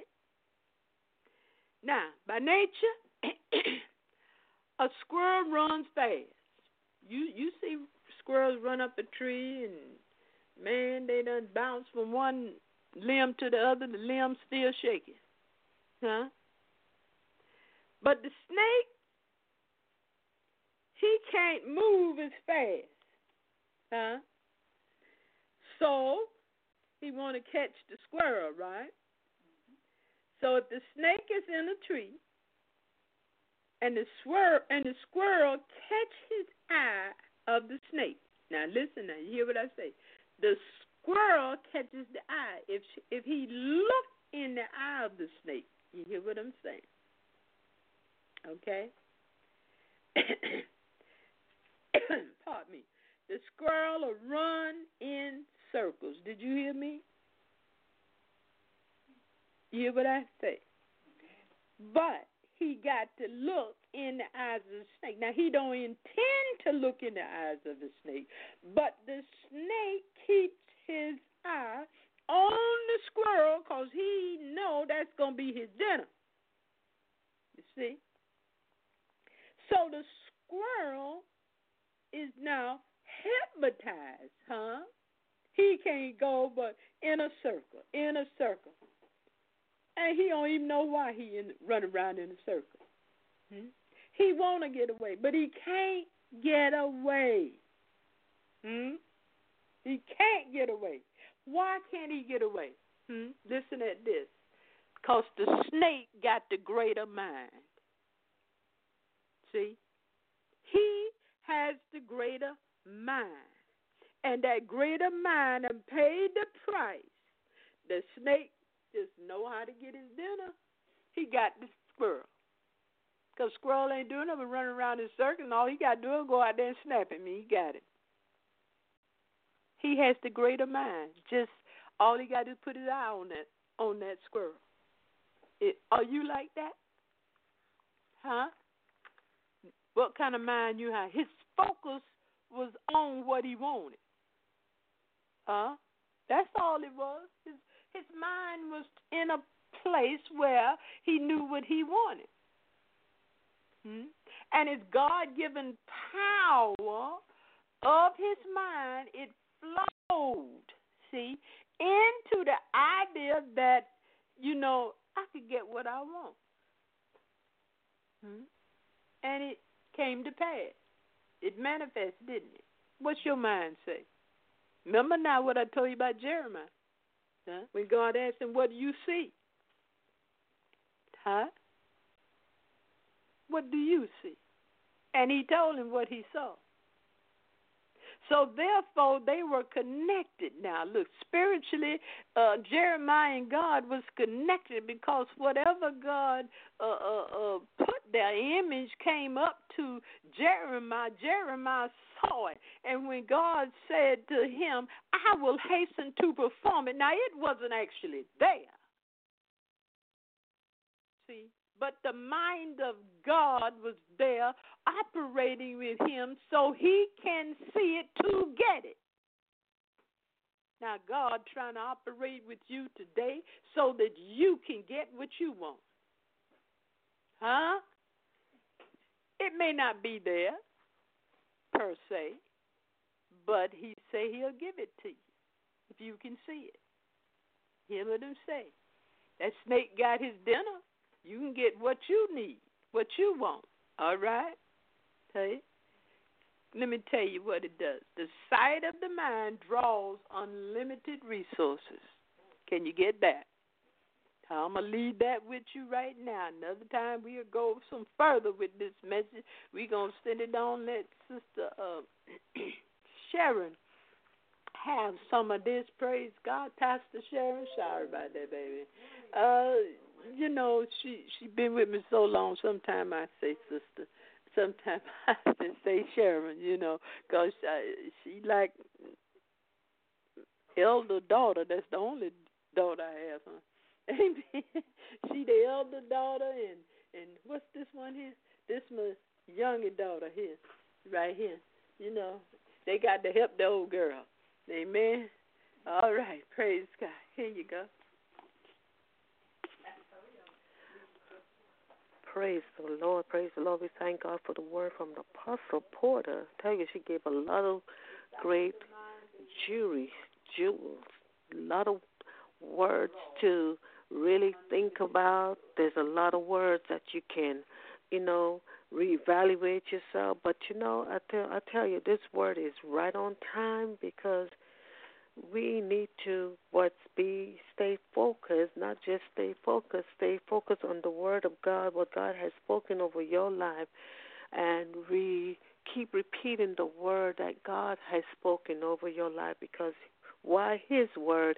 Now, by nature, a squirrel runs fast. You see squirrels run up a tree and, man, they done bounce from one limb to the other, the limb still shaking. Huh? But the snake, he can't move as fast. Huh? So, he want to catch the squirrel, right? So if the snake is in a tree and the squirrel catch his eye of the snake. Now listen now, you hear what I say? The squirrel catches the eye. If he look in the eye of the snake, you hear what I'm saying? Okay? Pardon me. The squirrel will run in circles. Did you hear me? You hear what I say? But he got to look in the eyes of the snake. Now, he don't intend to look in the eyes of the snake, but the snake keeps his eye on the squirrel because he know that's going to be his dinner. You see? So the squirrel is now hypnotized, huh? He can't go but in a circle. And he don't even know why he run around in a circle. He want to get away, but he can't get away. He can't get away. Why can't he get away? Listen at this. Because the snake got the greater mind. See? He has the greater mind. And that greater mind paid the price. The snake just know how to get his dinner. He got the squirrel. Because squirrel ain't doing nothing but running around in circles, and all he got to do is go out there and snap at me. He got it. He has the greater mind. Just all he got to do is put his eye on that squirrel. Are you like that? Huh? What kind of mind you have? His focus was on what he wanted. Huh? That's all it was. His mind was in a place where he knew what he wanted. And his God-given power of his mind, it flowed, see, into the idea area that, I could get what I want. And it came to pass. It manifested, didn't it? What's your mind say? Remember now what I told you about Jeremiah? Huh? When God asked him, what do you see? Huh? What do you see? And he told him what he saw. So therefore, they were connected now. Look, spiritually, Jeremiah and God was connected because whatever God put their image came up to Jeremiah. Jeremiah saw it. And when God said to him, I will hasten to perform it. Now, it wasn't actually there. See? But the mind of God was there operating with him so he can see it to get it. Now, God trying to operate with you today so that you can get what you want. Huh? It may not be there, per se, but he say he'll give it to you if you can see it. Hear what him say. That snake got his dinner. You can get what you need, what you want. All right? Okay? Let me tell you what it does. The sight of the mind draws unlimited resources. Can you get that? I'm going to leave that with you right now. Another time we'll go some further with this message. We're going to send it on, let Sister Sharon have some of this. Praise God. Pastor Sharon, sorry about that, baby. She been with me so long. Sometimes I say sister. Sometimes I say Sharon, because she like elder daughter. That's the only daughter I have, huh? Amen. She the elder daughter, and what's this one here? This my younger daughter here, right here. They got to help the old girl. Amen. All right. Praise God. Here you go. Praise the Lord. Praise the Lord. We thank God for the word from the Apostle Porter. I tell you, she gave a lot of great jewels, a lot of words to really think about. There's a lot of words that you can, reevaluate yourself. But, I tell you, this word is right on time because we need to stay focused, not just stay focused on the word of God, what God has spoken over your life, and we keep repeating the word that God has spoken over your life because why His word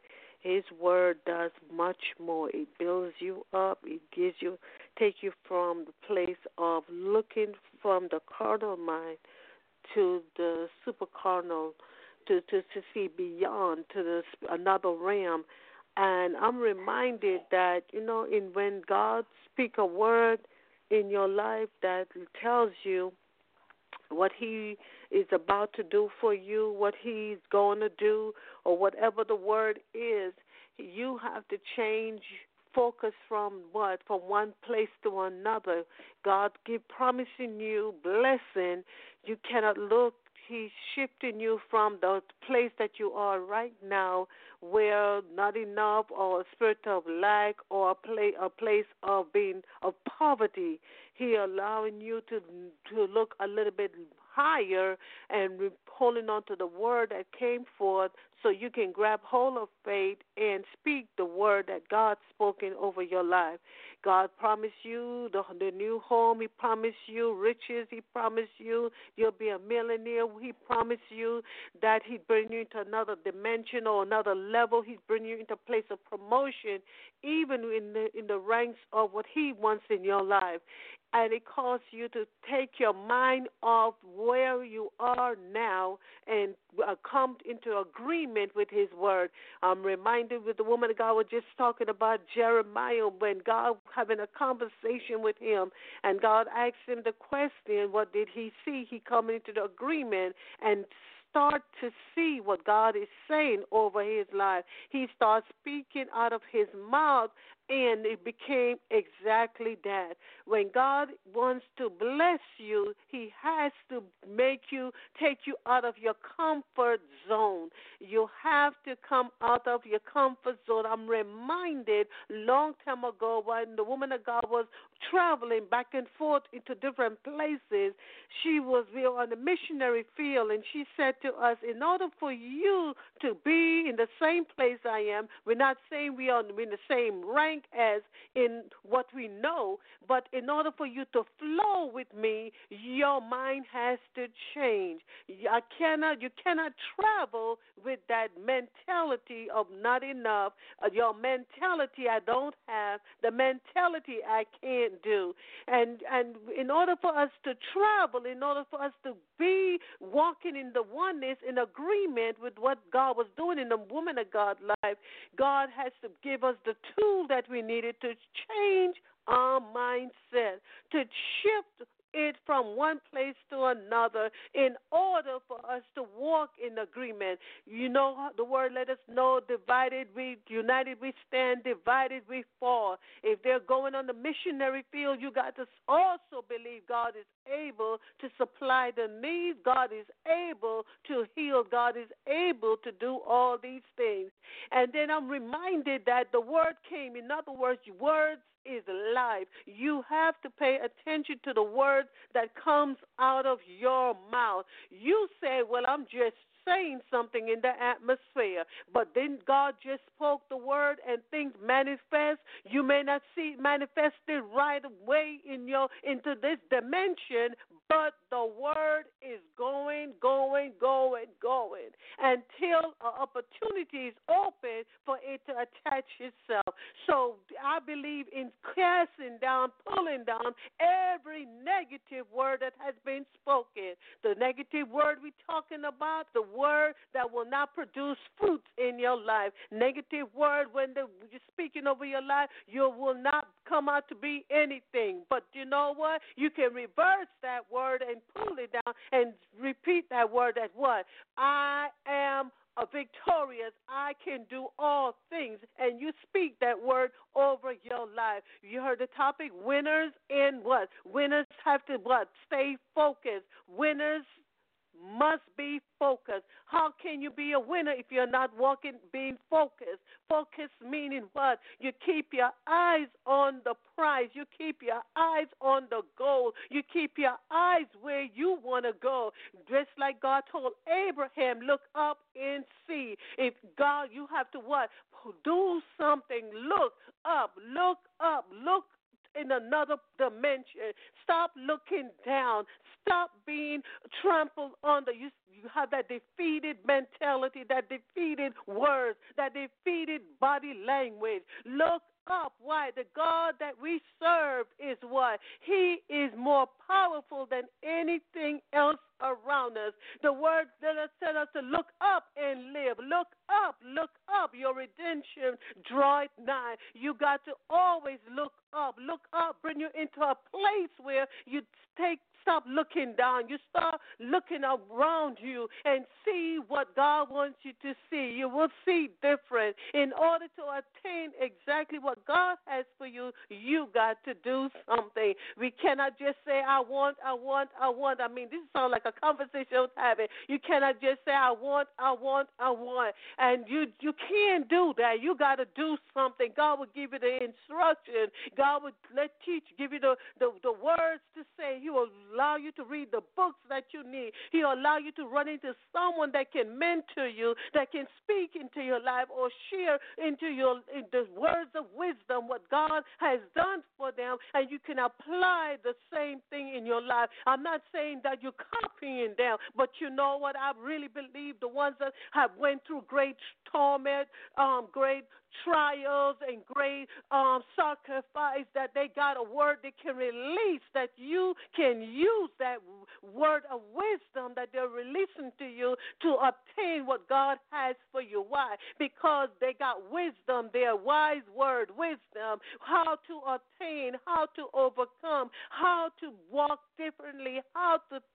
does much more. It builds you up. It take you from the place of looking from the carnal mind to the super carnal, to see beyond to another realm. And I'm reminded that, when God speaks a word in your life that tells you what He is about to do for you, what He's going to do, or whatever the word is, you have to change focus from one place to another. God promising you blessing. You cannot look. He's shifting you from the place that you are right now where not enough or a spirit of lack or a place of poverty. He allowing you to look a little bit higher and holding on to the word that came forth so you can grab hold of faith and speak the word that God's spoken over your life. God promised you the new home. He promised you riches. He promised you'll be a millionaire. He promised you that He'd bring you into another dimension or another level. He'd bring you into a place of promotion, even in the ranks of what He wants in your life. And it calls you to take your mind off where you are now and come into agreement with His word. I'm reminded with the woman God was just talking about Jeremiah when God having a conversation with him and God asked him the question, what did he see? He come into the agreement and start to see what God is saying over his life. He starts speaking out of his mouth, and it became exactly that. When God wants to bless you, he has to take you out of your comfort zone. You have to come out of your comfort zone. I'm reminded long time ago when the woman of God was traveling back and forth into different places. We were on the missionary field, and she said to us, in order for you to be in the same place I am, we're not saying we are in the same rank as in what we know, but in order for you to flow with me, your mind has to change. You cannot travel with that mentality of not enough, your mentality I don't have, the mentality I can't do. And in order for us to travel, in order for us to be walking in the oneness, in agreement with what God was doing in the woman of God's life, God has to give us the tool that we needed to change our mindset, to shift it from one place to another in order for us to walk in agreement. You know, the word let us know, united we stand, divided we fall. If they're going on the missionary field, you got to also believe God is able to supply the needs. God is able to heal. God is able to do all these things. And then I'm reminded that the word came. In other words, words is life. You have to pay attention to the word that comes out of your mouth. You say, well, I'm just saying something in the atmosphere, but then God just spoke the word and things manifest. You may not see it manifested right away into this dimension, but the word is going until an opportunity is open for it to attach itself. So I believe in casting down, pulling down every negative word that has been spoken. The negative word we're talking about, the word that will not produce fruits in your life. Negative word when you're speaking over your life, you will not come out to be anything. But you know what? You can reverse that word and pull it down and repeat that word as what? I am victorious. I can do all things. And you speak that word over your life. You heard the topic, winners in what? Winners have to what? Stay focused. Winners must be focused. How can you be a winner if you're not being focused? Focus meaning what? You keep your eyes on the prize. You keep your eyes on the goal. You keep your eyes where you want to go. Just like God told Abraham, look up and see. If God, you have to what? Do something. Look up, look up, look in another dimension. Stop looking down. Stop being trampled under. You have that defeated mentality, that defeated words, that defeated body language. Look up. Why? The God that we serve is what? He is more powerful than anything else around us. The word that tell us to look up and live. Look up, look up. Your redemption draweth nigh. You got to always look up. Look up, bring you into a place where you stop looking down. You start looking around you and see what God wants you to see. You will see different. In order to attain exactly what God has for you, you got to do something. We cannot just say, I want. I mean, this sounds like a conversation I was having. You cannot just say, I want. And you can't do that. You got to do something. God will give you the instruction. God will give you the words to say. He will allow you to read the books that you need. He'll allow you to run into someone that can mentor you, that can speak into your life or share in the words of wisdom what God has done for them, and you can apply the same thing in your life. I'm not saying that you're copying them, but you know what? I really believe the ones that have went through great torment, great trials and great sacrifice, that they got a word they can release, that you can use that word of wisdom that they're releasing to you to obtain what God has for you. Why? Because they got wisdom, their wise word, wisdom, how to obtain, how to overcome, how to walk differently, how to think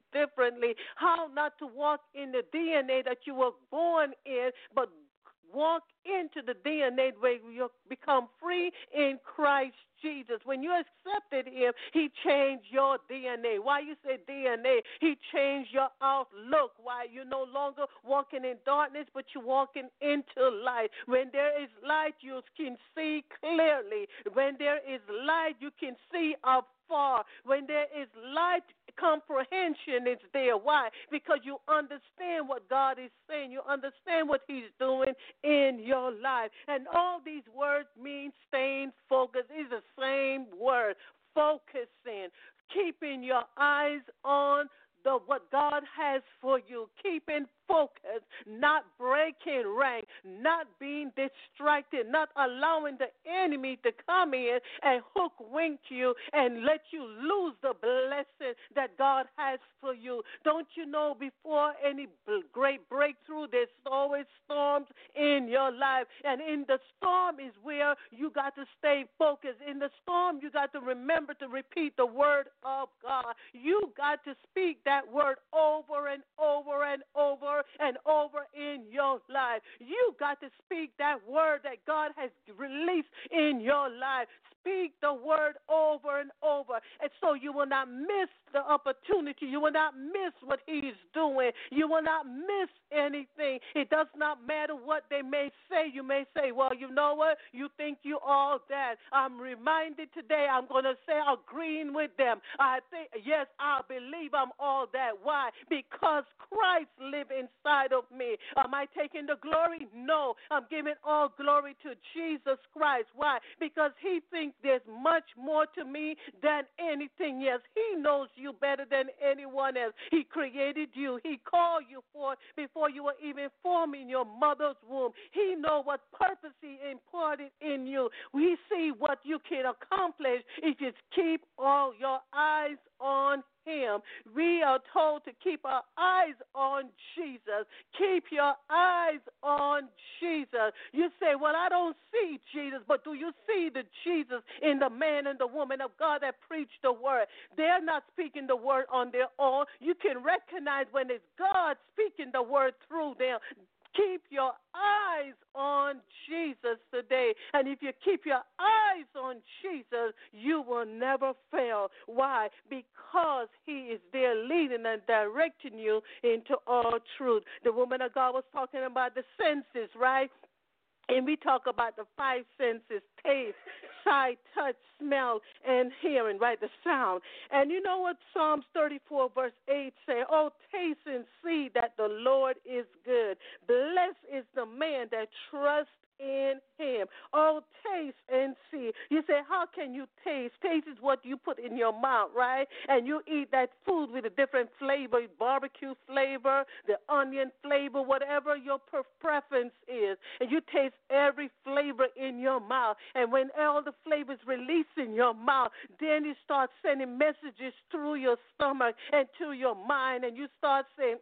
differently, how not to walk in the DNA that you were born in, but walk into the DNA where you become free in Christ Jesus. When you accepted him, he changed your DNA. Why you say DNA? He changed your outlook. Why you're no longer walking in darkness, but you're walking into light. When there is light, you can see clearly. When there is light, you can see afar. When there is light, comprehension is there. Why? Because you understand what God is saying. You understand what he's doing in your life. And all these words mean staying focused. It's the same word, focusing, keeping your eyes on what God has for you, keeping focus, not breaking rank, not being distracted, not allowing the enemy to come in and hook wink you and let you lose the blessing that God has for you. Don't you know before any great breakthrough, there's always storms in your life. And in the storm is where you got to stay focused. In the storm, you got to remember to repeat the word of God. You got to speak that word over and over and over and over in your life. You got to speak that word that God has released in your life. Speak the word over and over, and so you will not miss the opportunity. You will not miss what he's doing. You will not miss anything. It does not matter what they may say. You may say, well, you know what? You think you all that. I'm reminded today, I'm going to say, agreeing with them. I think, yes, I believe I'm all that. Why? Because Christ lives inside of me. Am I taking the glory? No. I'm giving all glory to Jesus Christ. Why? Because he thinks there's much more to me than anything else. He knows you better than anyone else. He created you. He called you for before you were even formed in your mother's womb. He knows what purpose he imparted in you. We see what you can accomplish if you keep all your eyes on him. We are told to keep our eyes on Jesus. Keep your eyes on Jesus. You say, well, I don't see Jesus, but do you see the Jesus in the man and the woman of God that preach the word? They're not speaking the word on their own. You can recognize when it's God speaking the word through them. Keep your eyes on Jesus today. And if you keep your eyes on Jesus, you will never fail. Why? Because he is there leading and directing you into all truth. The woman of God was talking about the senses, right? And we talk about the five senses: taste, sight, touch, smell, and hearing, right? The sound. And you know what Psalms 34 verse 8 say? Oh, taste and see that the Lord is good. Blessed is the man that trusts in him. Oh, taste and see. You say, how can you taste? Taste is what you put in your mouth, right? And you eat that food with a different flavor, barbecue flavor, the onion flavor, whatever your preference is. And you taste every flavor in your mouth. And when all the flavors release in your mouth, then you start sending messages through your stomach and to your mind, and you start saying,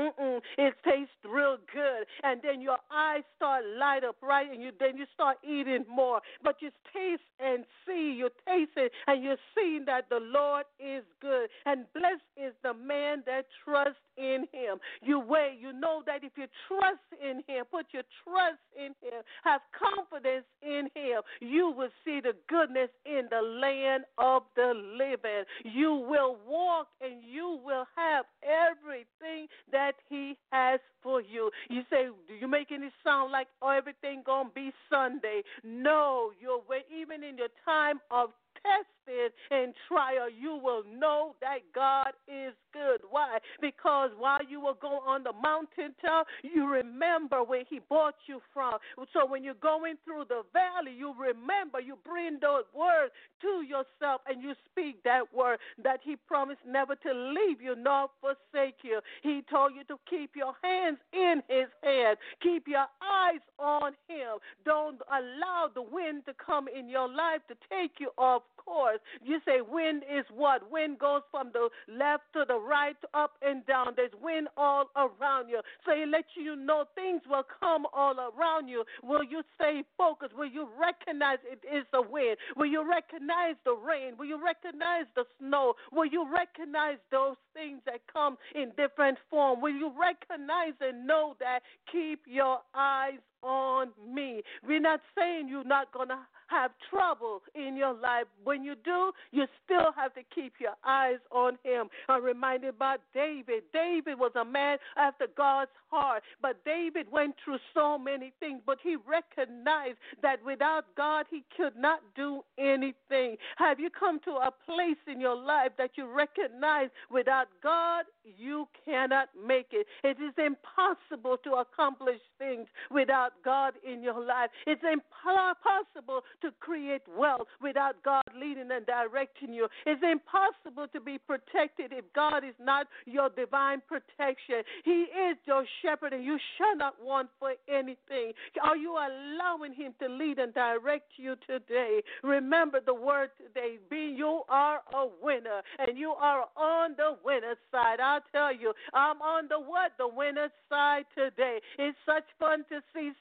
it tastes real good. And then your eyes start light up, right? And then you start eating more. But you taste and see, you taste it, and you're seeing that the Lord is good. And blessed is the man that trusts in him. You know that if you trust in him, put your trust in him, have confidence in him, you will see the goodness in the land of the living. You will walk and you will have everything that he has for you. You say, do you make any sound like everything gonna be Sunday? No, even in your time of tested and trial, you will know that God is good. Why? Because while you were going on the mountaintop, you remember where he brought you from. So when you're going through the valley, you remember, you bring those words to yourself and you speak that word that he promised never to leave you nor forsake you. He told you to keep your hands in his hand. Keep your eyes on him. Don't allow the wind to come in your life to take you off course. You say wind is what? Wind goes from the left to the right, up and down. There's wind all around you. So it lets you know things will come all around you. Will you stay focused? Will you recognize it is the wind? Will you recognize the rain? Will you recognize the snow? Will you recognize those things that come in different form? Will you recognize and know that? Keep your eyes on me. We're not saying you're not going to have trouble in your life. When you do, you still have to keep your eyes on him. I'm reminded about David. David was a man after God's heart, but David went through so many things, but he recognized that without God, he could not do anything. Have you come to a place in your life that you recognize without God, you cannot make it? It is impossible to accomplish things without God in your life. It's impossible to create wealth without God leading and directing you. It's impossible to be protected if God is not your divine protection. He is your shepherd, and you shall not want for anything. Are you allowing him to lead and direct you today? Remember the word today. You are a winner, and you are on the winner's side. I'll tell you, I'm on the what? The winner's side today. It's such fun to see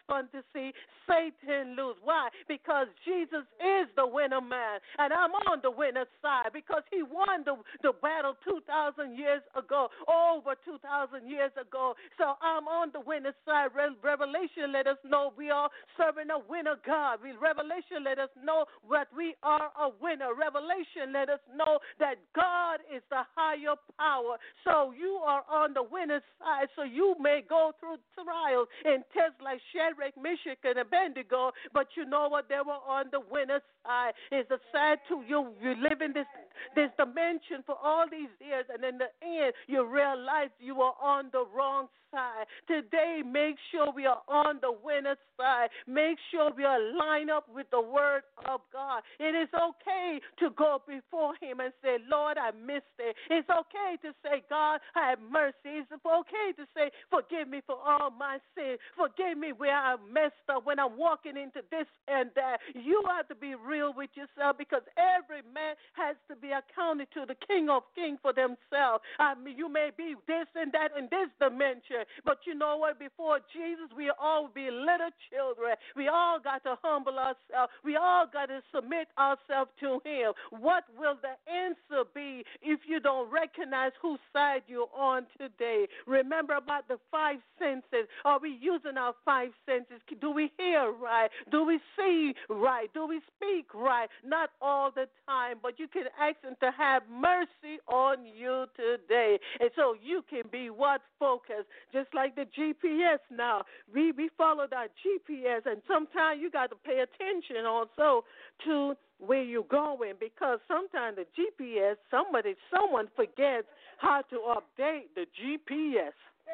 Satan lose. Why? Because Jesus is the winner man, and I'm on the winner's side because he won the battle 2,000 years ago, over 2,000 years ago. So I'm on the winner's side. Revelation let us know we are serving a winner God. Revelation let us know that we are a winner. Revelation let us know that God is the higher power. So you are on the winner's side, so you may go through trials and tests like Shadrach, Meshach, and Abednego, but you know what? They were on the winner's side. It's a sad truth. You live in this dimension for all these years, and in the end, you realize you are on the wrong side. Today, make sure we are on the winner's side. Make sure we are lined up with the word of God. It is okay to go before him and say, Lord, I missed it. It's okay to say, God, have mercy. It's okay to say, forgive me for all my sins. Forgive me where I messed up when I'm walking into this and that. You have to be real with yourself because every man has to be accounted to the King of Kings for themselves. I mean, you may be this and that in this dimension, but you know what? Before Jesus, we all be little children. We all got to humble ourselves. We all got to submit ourselves to him. What will the answer be if you don't recognize whose side you're on today? Remember about the five senses. Are we using our five senses? Do we hear right? Do we see right? Do we speak right? Not all the time, but you can ask him to have mercy on you today. And so you can be what? Focused. Just like the GPS now. We followed our GPS, and sometimes you got to pay attention also to where you're going, because sometimes the GPS, someone forgets how to update the GPS.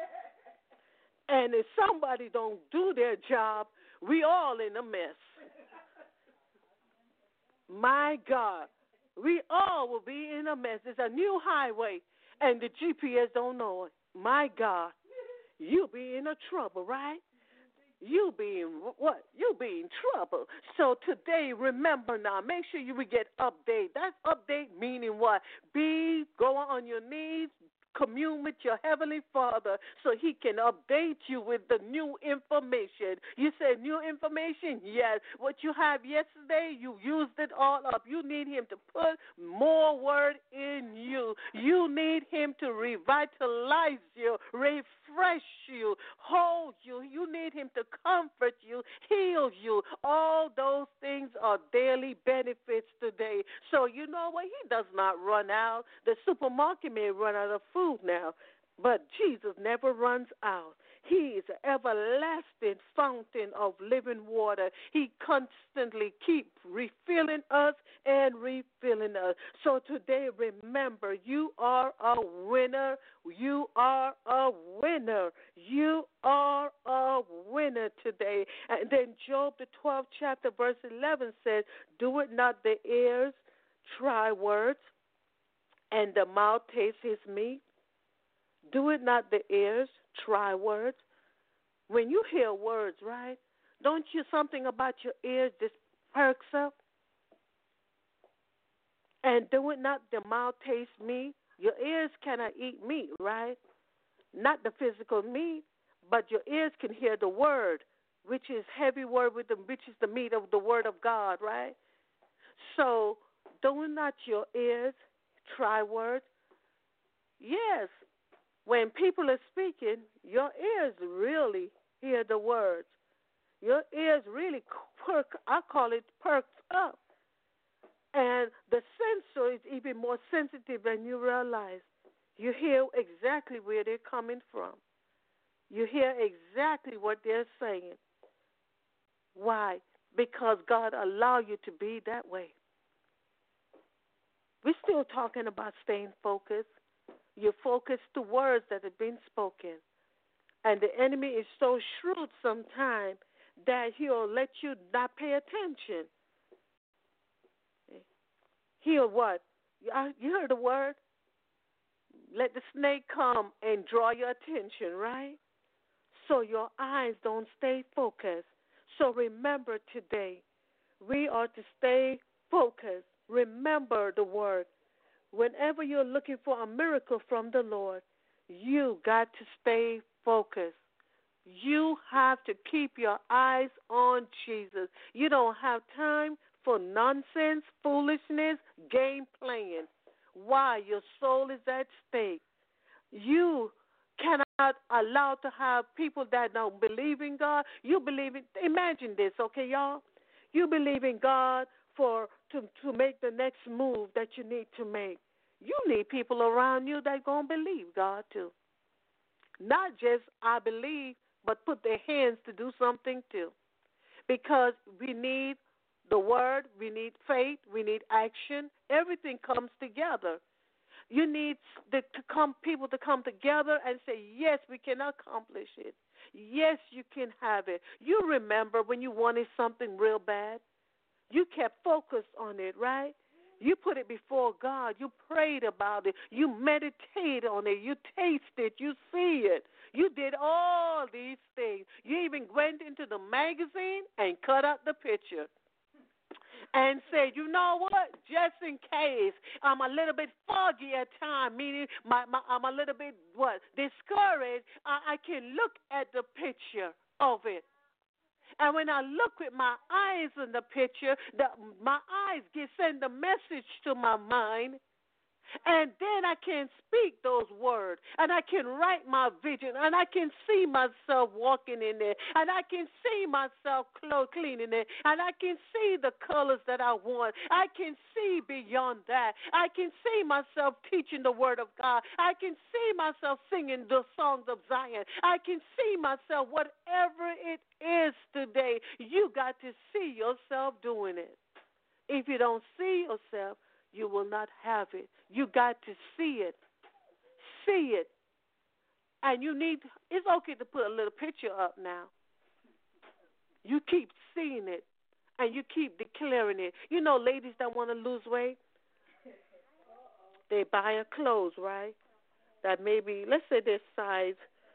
And if somebody don't do their job, we all in a mess. My God, we all will be in a mess. It's a new highway, and the GPS don't know it. My God, you be in a trouble, right? You be in what? You be in trouble. So today, remember now, make sure you will get update. That's update meaning what? Go on your knees, commune with your Heavenly Father so he can update you with the new information. You said new information? Yes. What you have yesterday, you used it all up. You need him to put more word in you. You need him to revitalize you, refresh you, hold you. You need him to comfort you, heal you. All those things are daily benefits today. So you know what? He does not run out. The supermarket may run out of food now, but Jesus never runs out. He is an everlasting fountain of living water. He constantly keeps refilling us and refilling us. So today, remember, you are a winner. You are a winner. You are a winner today. And then Job, the 12th chapter, verse 11 says, do it not the ears try words, and the mouth taste his meat? Do it not the ears try words? When you hear words, right, don't you something about your ears just perks up? And do it not the mouth taste meat? Your ears cannot eat meat, right? Not the physical meat, but your ears can hear the word, which is heavy word which is the meat of the word of God, right? So do not your ears try words? Yes. When people are speaking, your ears really hear the words. Your ears really perk, I call it perks up. And the sensor is even more sensitive than you realize. You hear exactly where they're coming from. You hear exactly what they're saying. Why? Because God allowed you to be that way. We're still talking about staying focused. You're focused to words that have been spoken. And the enemy is so shrewd sometimes that he'll let you not pay attention. He'll what? You heard the word? Let the snake come and draw your attention, right? So your eyes don't stay focused. So remember today, we are to stay focused. Remember the word. Whenever you're looking for a miracle from the Lord, you got to stay focused. You have to keep your eyes on Jesus. You don't have time for nonsense, foolishness, game playing. Why? Your soul is at stake. You cannot allow to have people that don't believe in God. You believe in, imagine this, okay, y'all? You believe in God to make the next move that you need to make. You need people around you that going to believe God too. Not just I believe, but put their hands to do something too. Because we need the word, we need faith, we need action. Everything comes together. You need people to come together and say, yes, we can accomplish it. Yes, you can have it. You remember when you wanted something real bad? You kept focused on it, right? You put it before God. You prayed about it. You meditated on it. You tasted it. You see it. You did all these things. You even went into the magazine and cut out the picture and said, you know what, just in case I'm a little bit foggy at times, meaning I'm a little bit, discouraged, I can look at the picture of it. And when I look with my eyes in the picture, my eyes send a message to my mind. And then I can speak those words, and I can write my vision, and I can see myself walking in there, and I can see myself cleaning it, and I can see the colors that I want. I can see beyond that. I can see myself teaching the word of God. I can see myself singing the songs of Zion. I can see myself, whatever it is today, you got to see yourself doing it. If you don't see yourself, you will not have it. You got to see it. See it. And it's okay to put a little picture up now. You keep seeing it, and you keep declaring it. You know, ladies that want to lose weight, they buy a clothes, right? That maybe, let's say their size,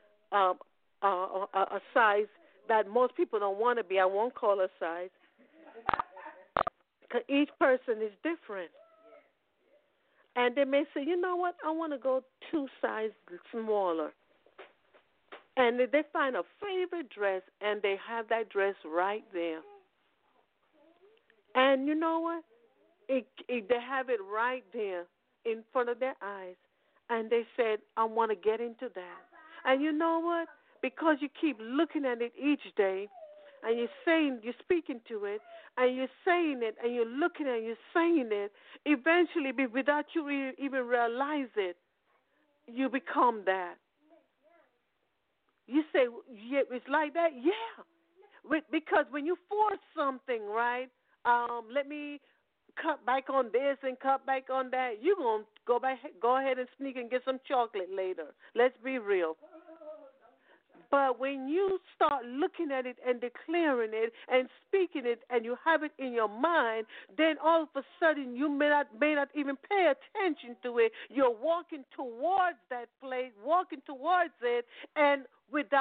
a size that most people don't want to be. I won't call a size. Because each person is different. And they may say, you know what, I want to go 2 sizes smaller. And they find a favorite dress, and they have that dress right there. And you know what? They have it right there in front of their eyes. And they said, I want to get into that. And you know what? Because you keep looking at it each day, and you're speaking to it, and you're saying it, and you're looking at it, you're saying it, eventually, without you even realize it, you become that. You say, yeah, it's like that? Yeah. Because when you force something, right, let me cut back on this and cut back on that, you're going to go ahead and sneak and get some chocolate later. Let's be real. But when you start looking at it and declaring it and speaking it, and you have it in your mind, then all of a sudden you may not even pay attention to it. You're walking towards that place, walking towards it, and without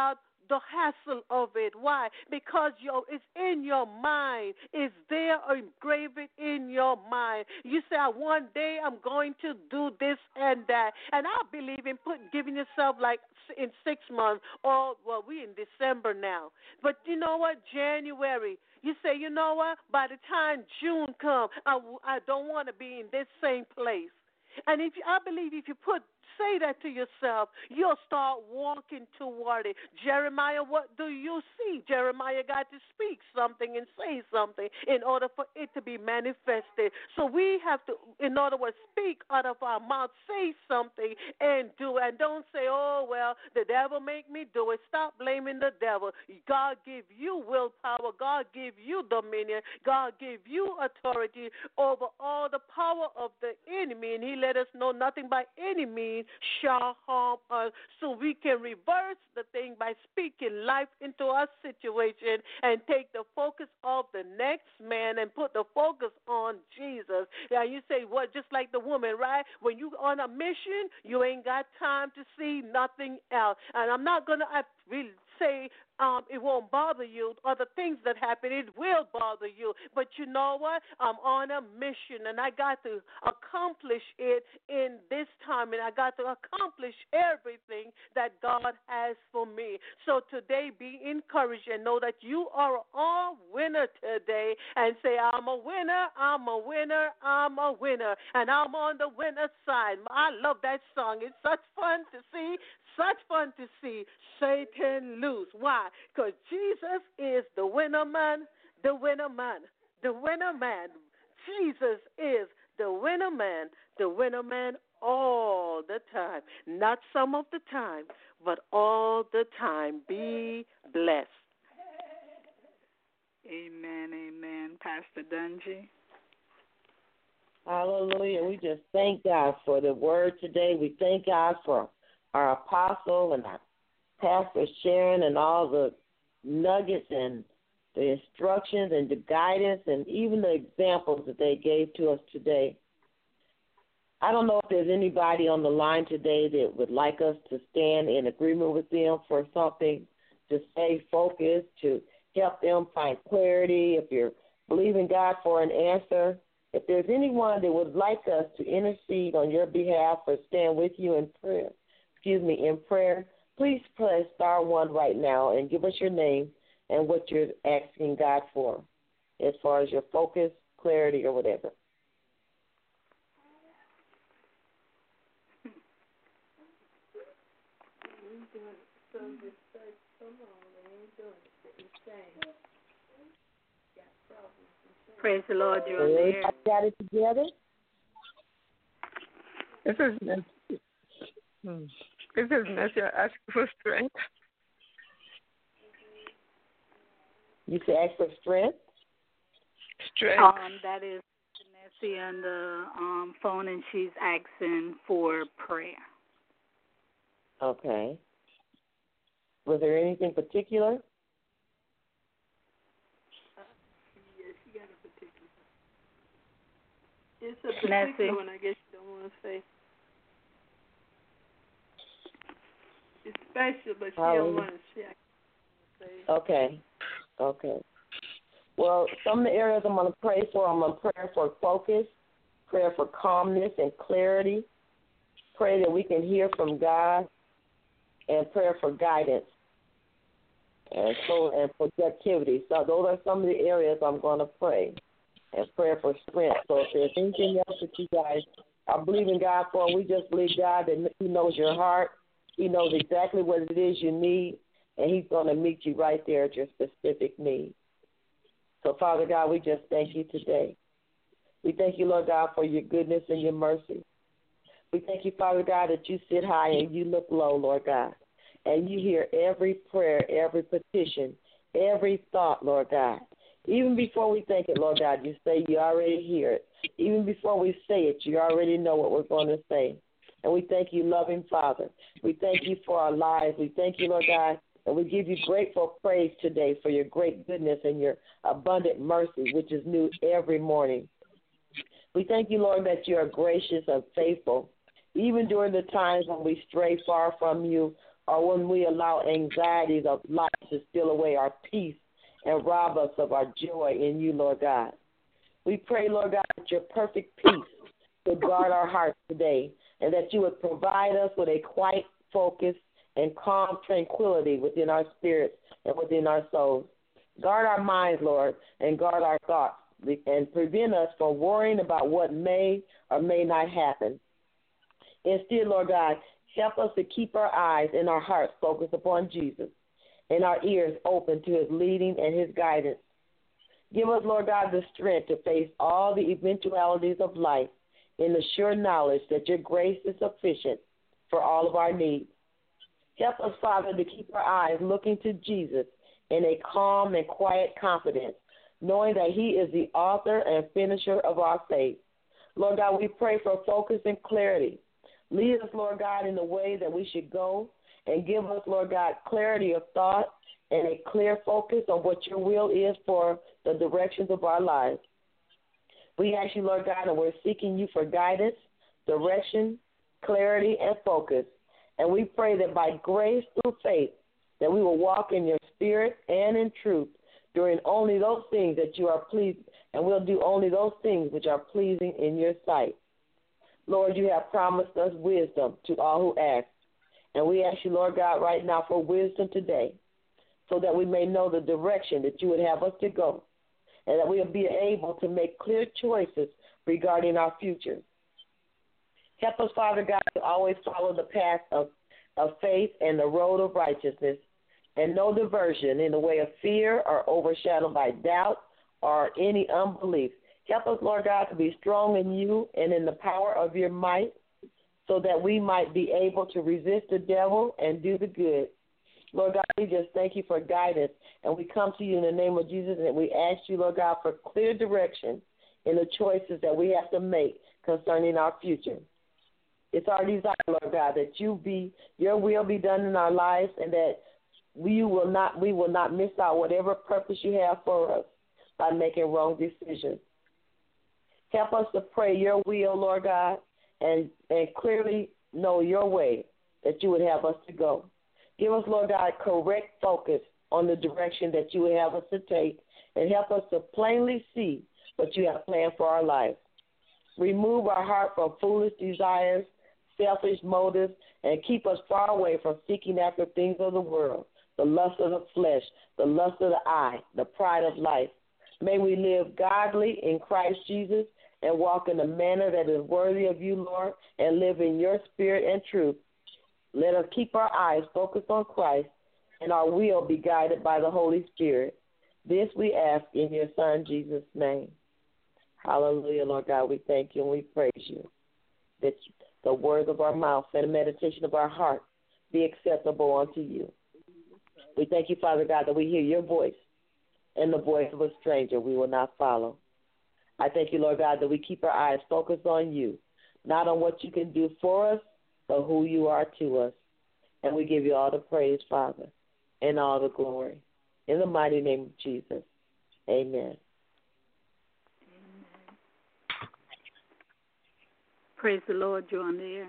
the hassle of it. Why? Because it's in your mind. It's there engraved in your mind. You say, one day I'm going to do this and that. And I believe in giving yourself like in 6 months, or, well, we in December now. But you know what? January. You say, you know what? By the time June comes, I don't want to be in this same place. And I believe if you say that to yourself, you'll start walking toward it. Jeremiah, what do you see? Jeremiah got to speak something and say something in order for it to be manifested. So we have to, in other words, speak out of our mouth, say something and do it. And don't say, oh, well, the devil make me do it. Stop blaming the devil. God give you willpower. God give you dominion. God give you authority over all the power of the enemy. And he let us know nothing by any means shall harm us. So we can reverse the thing by speaking life into our situation and take the focus of the next man and put the focus on Jesus. Now you say, what, just like the woman, right? When you on a mission, you ain't got time to see nothing else. And I'm not going to really say it won't bother you, or the things that happen, it will bother you. But you know what? I'm on a mission, and I got to accomplish it in this time, and I got to accomplish everything that God has for me. So today, be encouraged and know that you are a winner today, and say, I'm a winner, I'm a winner, I'm a winner, and I'm on the winner side. I love that song. It's such fun to see. Such fun to see Satan lose. Why? Because Jesus is the winner man, the winner man, the winner man. Jesus is the winner man all the time. Not some of the time, but all the time. Be blessed. Amen, amen. Pastor Dungy. Hallelujah. We just thank God for the word today. We thank God for our apostle and our pastor Sharon and all the nuggets and the instructions and the guidance and even the examples that they gave to us today. I don't know if there's anybody on the line today that would like us to stand in agreement with them for something, to stay focused, to help them find clarity. If you're believing God for an answer, if there's anyone that would like us to intercede on your behalf or stand with you in prayer, please press *1 right now and give us your name and what you're asking God for as far as your focus, clarity, or whatever. Praise the Lord, you're on the air. Got it together? This is Nancy asking for strength. You can ask for strength? Strength. That is Nancy on the phone, and she's asking for prayer. Okay. Was there anything particular? Yes, you got a particular. It's a particular Nancy. one, I guess you don't want to say. It's special, but she don't want to say. Okay. Well, some of the areas I'm going to pray for, I'm going to pray for focus, prayer for calmness and clarity, pray that we can hear from God, and prayer for guidance and productivity. So those are some of the areas I'm going to pray, and prayer for strength. So if there's anything else that you guys are believing God for, we just believe God that He knows your heart. He knows exactly what it is you need, and He's going to meet you right there at your specific need. So, Father God, we just thank you today. We thank you, Lord God, for your goodness and your mercy. We thank you, Father God, that you sit high and you look low, Lord God, and you hear every prayer, every petition, every thought, Lord God. Even before we think it, Lord God, you say you already hear it. Even before we say it, you already know what we're going to say. And we thank you, loving Father. We thank you for our lives. We thank you, Lord God, and we give you grateful praise today for your great goodness and your abundant mercy, which is new every morning. We thank you, Lord, that you are gracious and faithful. Even during the times when we stray far from you, or when we allow anxieties of life to steal away our peace and rob us of our joy in you, Lord God. We pray, Lord God, that your perfect peace would guard our hearts today, and that you would provide us with a quiet focus and calm tranquility within our spirits and within our souls. Guard our minds, Lord, and guard our thoughts, and prevent us from worrying about what may or may not happen. Instead, Lord God, help us to keep our eyes and our hearts focused upon Jesus and our ears open to his leading and his guidance. Give us, Lord God, the strength to face all the eventualities of life in the sure knowledge that your grace is sufficient for all of our needs. Help us, Father, to keep our eyes looking to Jesus in a calm and quiet confidence, knowing that he is the author and finisher of our faith. Lord God, we pray for focus and clarity. Lead us, Lord God, in the way that we should go, and give us, Lord God, clarity of thought and a clear focus on what your will is for the directions of our lives. We ask you, Lord God, and we're seeking you for guidance, direction, clarity, and focus. And we pray that by grace through faith, that we will walk in your spirit and in truth, doing only those things that you are pleased, and we'll do only those things which are pleasing in your sight. Lord, you have promised us wisdom to all who ask. And we ask you, Lord God, right now for wisdom today, so that we may know the direction that you would have us to go, and that we will be able to make clear choices regarding our future. Help us, Father God, to always follow the path of faith and the road of righteousness, and no diversion in the way of fear or overshadowed by doubt or any unbelief. Help us, Lord God, to be strong in you and in the power of your might, so that we might be able to resist the devil and do the good. Lord God, we just thank you for guidance, and we come to you in the name of Jesus, and we ask you, Lord God, for clear direction in the choices that we have to make concerning our future. It's our desire, Lord God, that your will be done in our lives, and that we will not miss out whatever purpose you have for us by making wrong decisions. Help us to pray your will, Lord God, and clearly know your way that you would have us to go. Give us, Lord God, correct focus on the direction that you would have us to take, and help us to plainly see what you have planned for our lives. Remove our heart from foolish desires, selfish motives, and keep us far away from seeking after things of the world, the lust of the flesh, the lust of the eye, the pride of life. May we live godly in Christ Jesus and walk in a manner that is worthy of you, Lord, and live in your spirit and truth. Let us keep our eyes focused on Christ, and our will be guided by the Holy Spirit. This we ask in your Son, Jesus' name. Hallelujah, Lord God. We thank you and we praise you, that the words of our mouth and the meditation of our heart be acceptable unto you. We thank you, Father God, that we hear your voice, and the voice of a stranger we will not follow. I thank you, Lord God, that we keep our eyes focused on you, not on what you can do for us, but who you are to us. And we give you all the praise, Father, and all the glory. In the mighty name of Jesus, amen. Praise the Lord, you're on the air.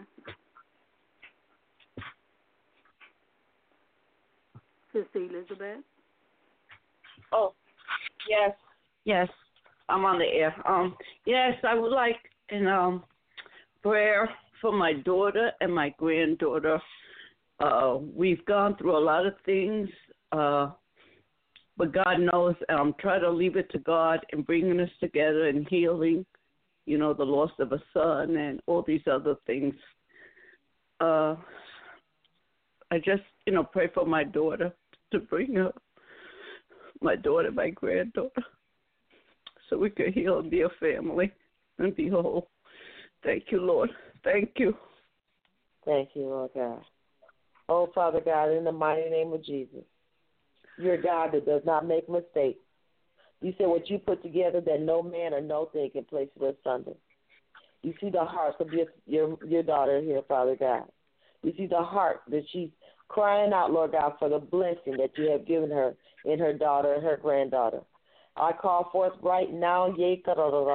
Sister Elizabeth? Oh, yes, I'm on the air. Yes, I would like prayer for my daughter and my granddaughter. We've gone through a lot of things, but God knows, and I'm trying to leave it to God in bringing us together and healing, the loss of a son and all these other things. I just, pray for my daughter, to bring up my daughter, my granddaughter, so we can heal and be a family and be whole. Thank you, Lord. Thank you. Thank you, Lord God. Oh, Father God, in the mighty name of Jesus, you're God that does not make mistakes. You said what you put together, that no man or no thing can place it asunder. You see the hearts of your daughter here, Father God. You see the heart that she's crying out, Lord God, for the blessing that you have given her in her daughter and her granddaughter. I call forth right now,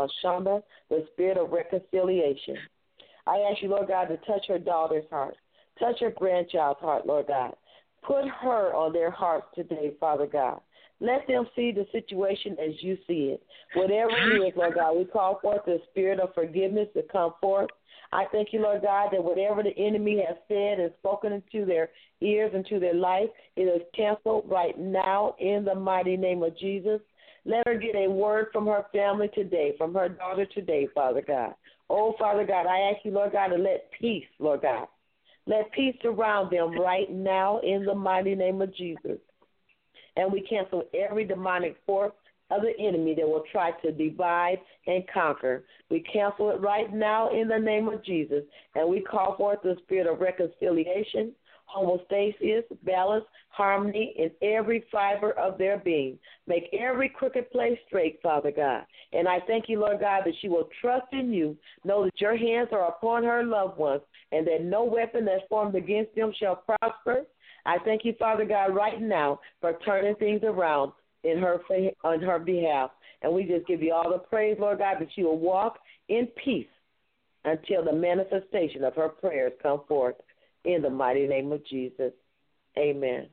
the spirit of reconciliation. I ask you, Lord God, to touch her daughter's heart, Touch her grandchild's heart, Lord God. Put her on their hearts today, Father God. Let them see the situation as you see it. Whatever it is, Lord God, we call forth the spirit of forgiveness to come forth. I thank you, Lord God, that whatever the enemy has said and spoken into their ears and to their life, it is canceled right now in the mighty name of Jesus. Let her get a word from her family today, from her daughter today, Father God. Oh, Father God, I ask you, Lord God, to let peace, Lord God. Let peace surround them right now in the mighty name of Jesus. And we cancel every demonic force of the enemy that will try to divide and conquer. We cancel it right now in the name of Jesus. And we call forth the spirit of reconciliation, homeostasis, balance, harmony in every fiber of their being. Make every crooked place straight, Father God. And I thank you, Lord God, that she will trust in you, know that your hands are upon her loved ones, and that no weapon that's formed against them shall prosper. I thank you, Father God, right now for turning things around on her behalf. And we just give you all the praise, Lord God, that she will walk in peace until the manifestation of her prayers come forth in the mighty name of Jesus. Amen.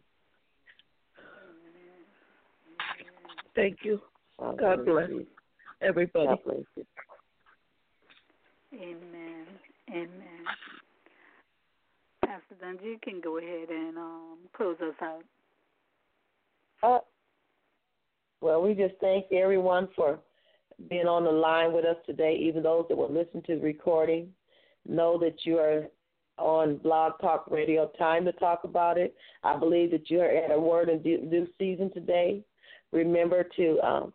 Thank you. God bless everybody. God bless you. Amen. Amen. Pastor Dungy, you can go ahead and close us out. Well, we just thank everyone for being on the line with us today, even those that will listen to the recording. Know that you are on Blog Talk Radio, Time to Talk About It. I believe that you are at a word in due season today. Remember to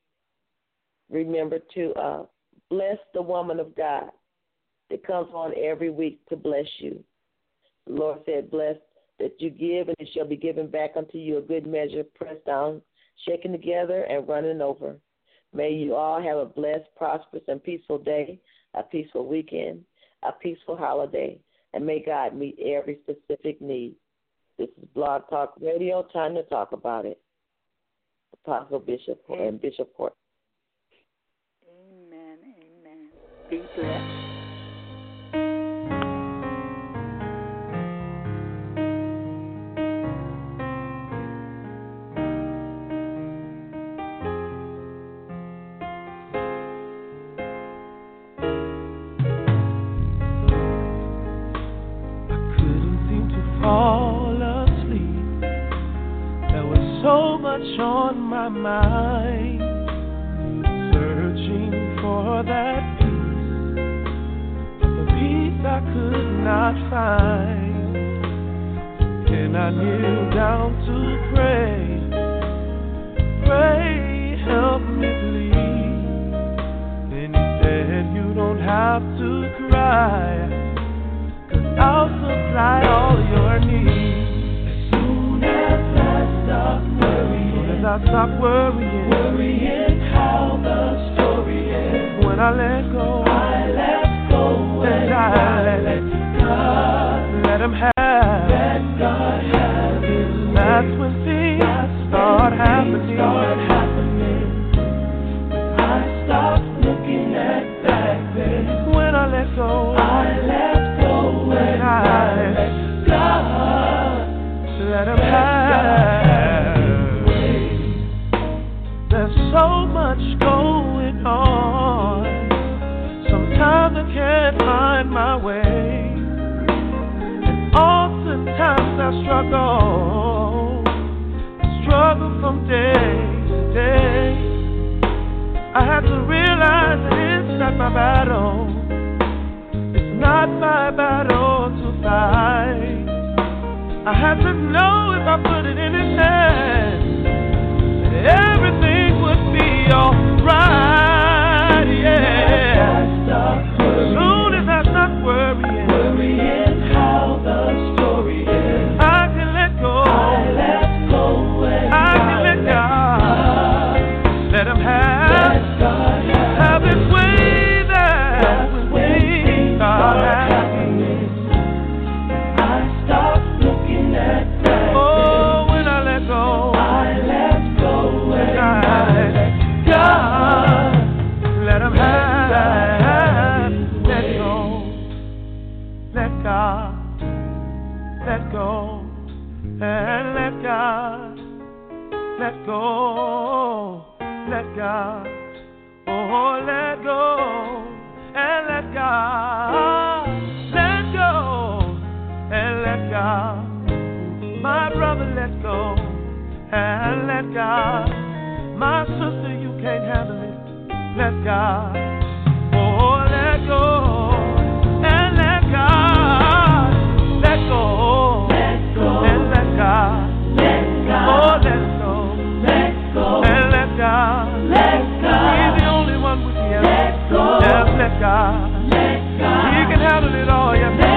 bless the woman of God that comes on every week to bless you. The Lord said, bless that you give, and it shall be given back unto you, a good measure, pressed down, shaken together, and running over. May you all have a blessed, prosperous, and peaceful day, a peaceful weekend, a peaceful holiday, and may God meet every specific need. This is Blog Talk Radio, Time to Talk About It. Apostle Bishop and Bishop Court. Amen. Amen. Be blessed. On my mind, searching for that peace, the peace I could not find. Then I kneel down to pray, help me please. Then he said, you don't have to cry, 'cause I'll supply all your needs. As soon as I stop worrying, I stop worrying how the story ends. When I let go, and I let God, let him have, let God have his way. That's when things start happening. I stop looking at back then. When I let go, and I let God, let him have. There's so much going on. Sometimes I can't find my way, and oftentimes I struggle from day to day. I have to realize that it's not my battle. It's not my battle to fight. I have to know if I put it in his hands, everything would be alright, yeah. As soon as I stop worrying how the story is, I can let go, I can let God, let him have his way, that's when God has. I stop looking at that. let God. Oh, let go and let God. Let go, and let God. Oh, let go and let God. He's the only one with the answer. Just let God. He can handle it all. Yes.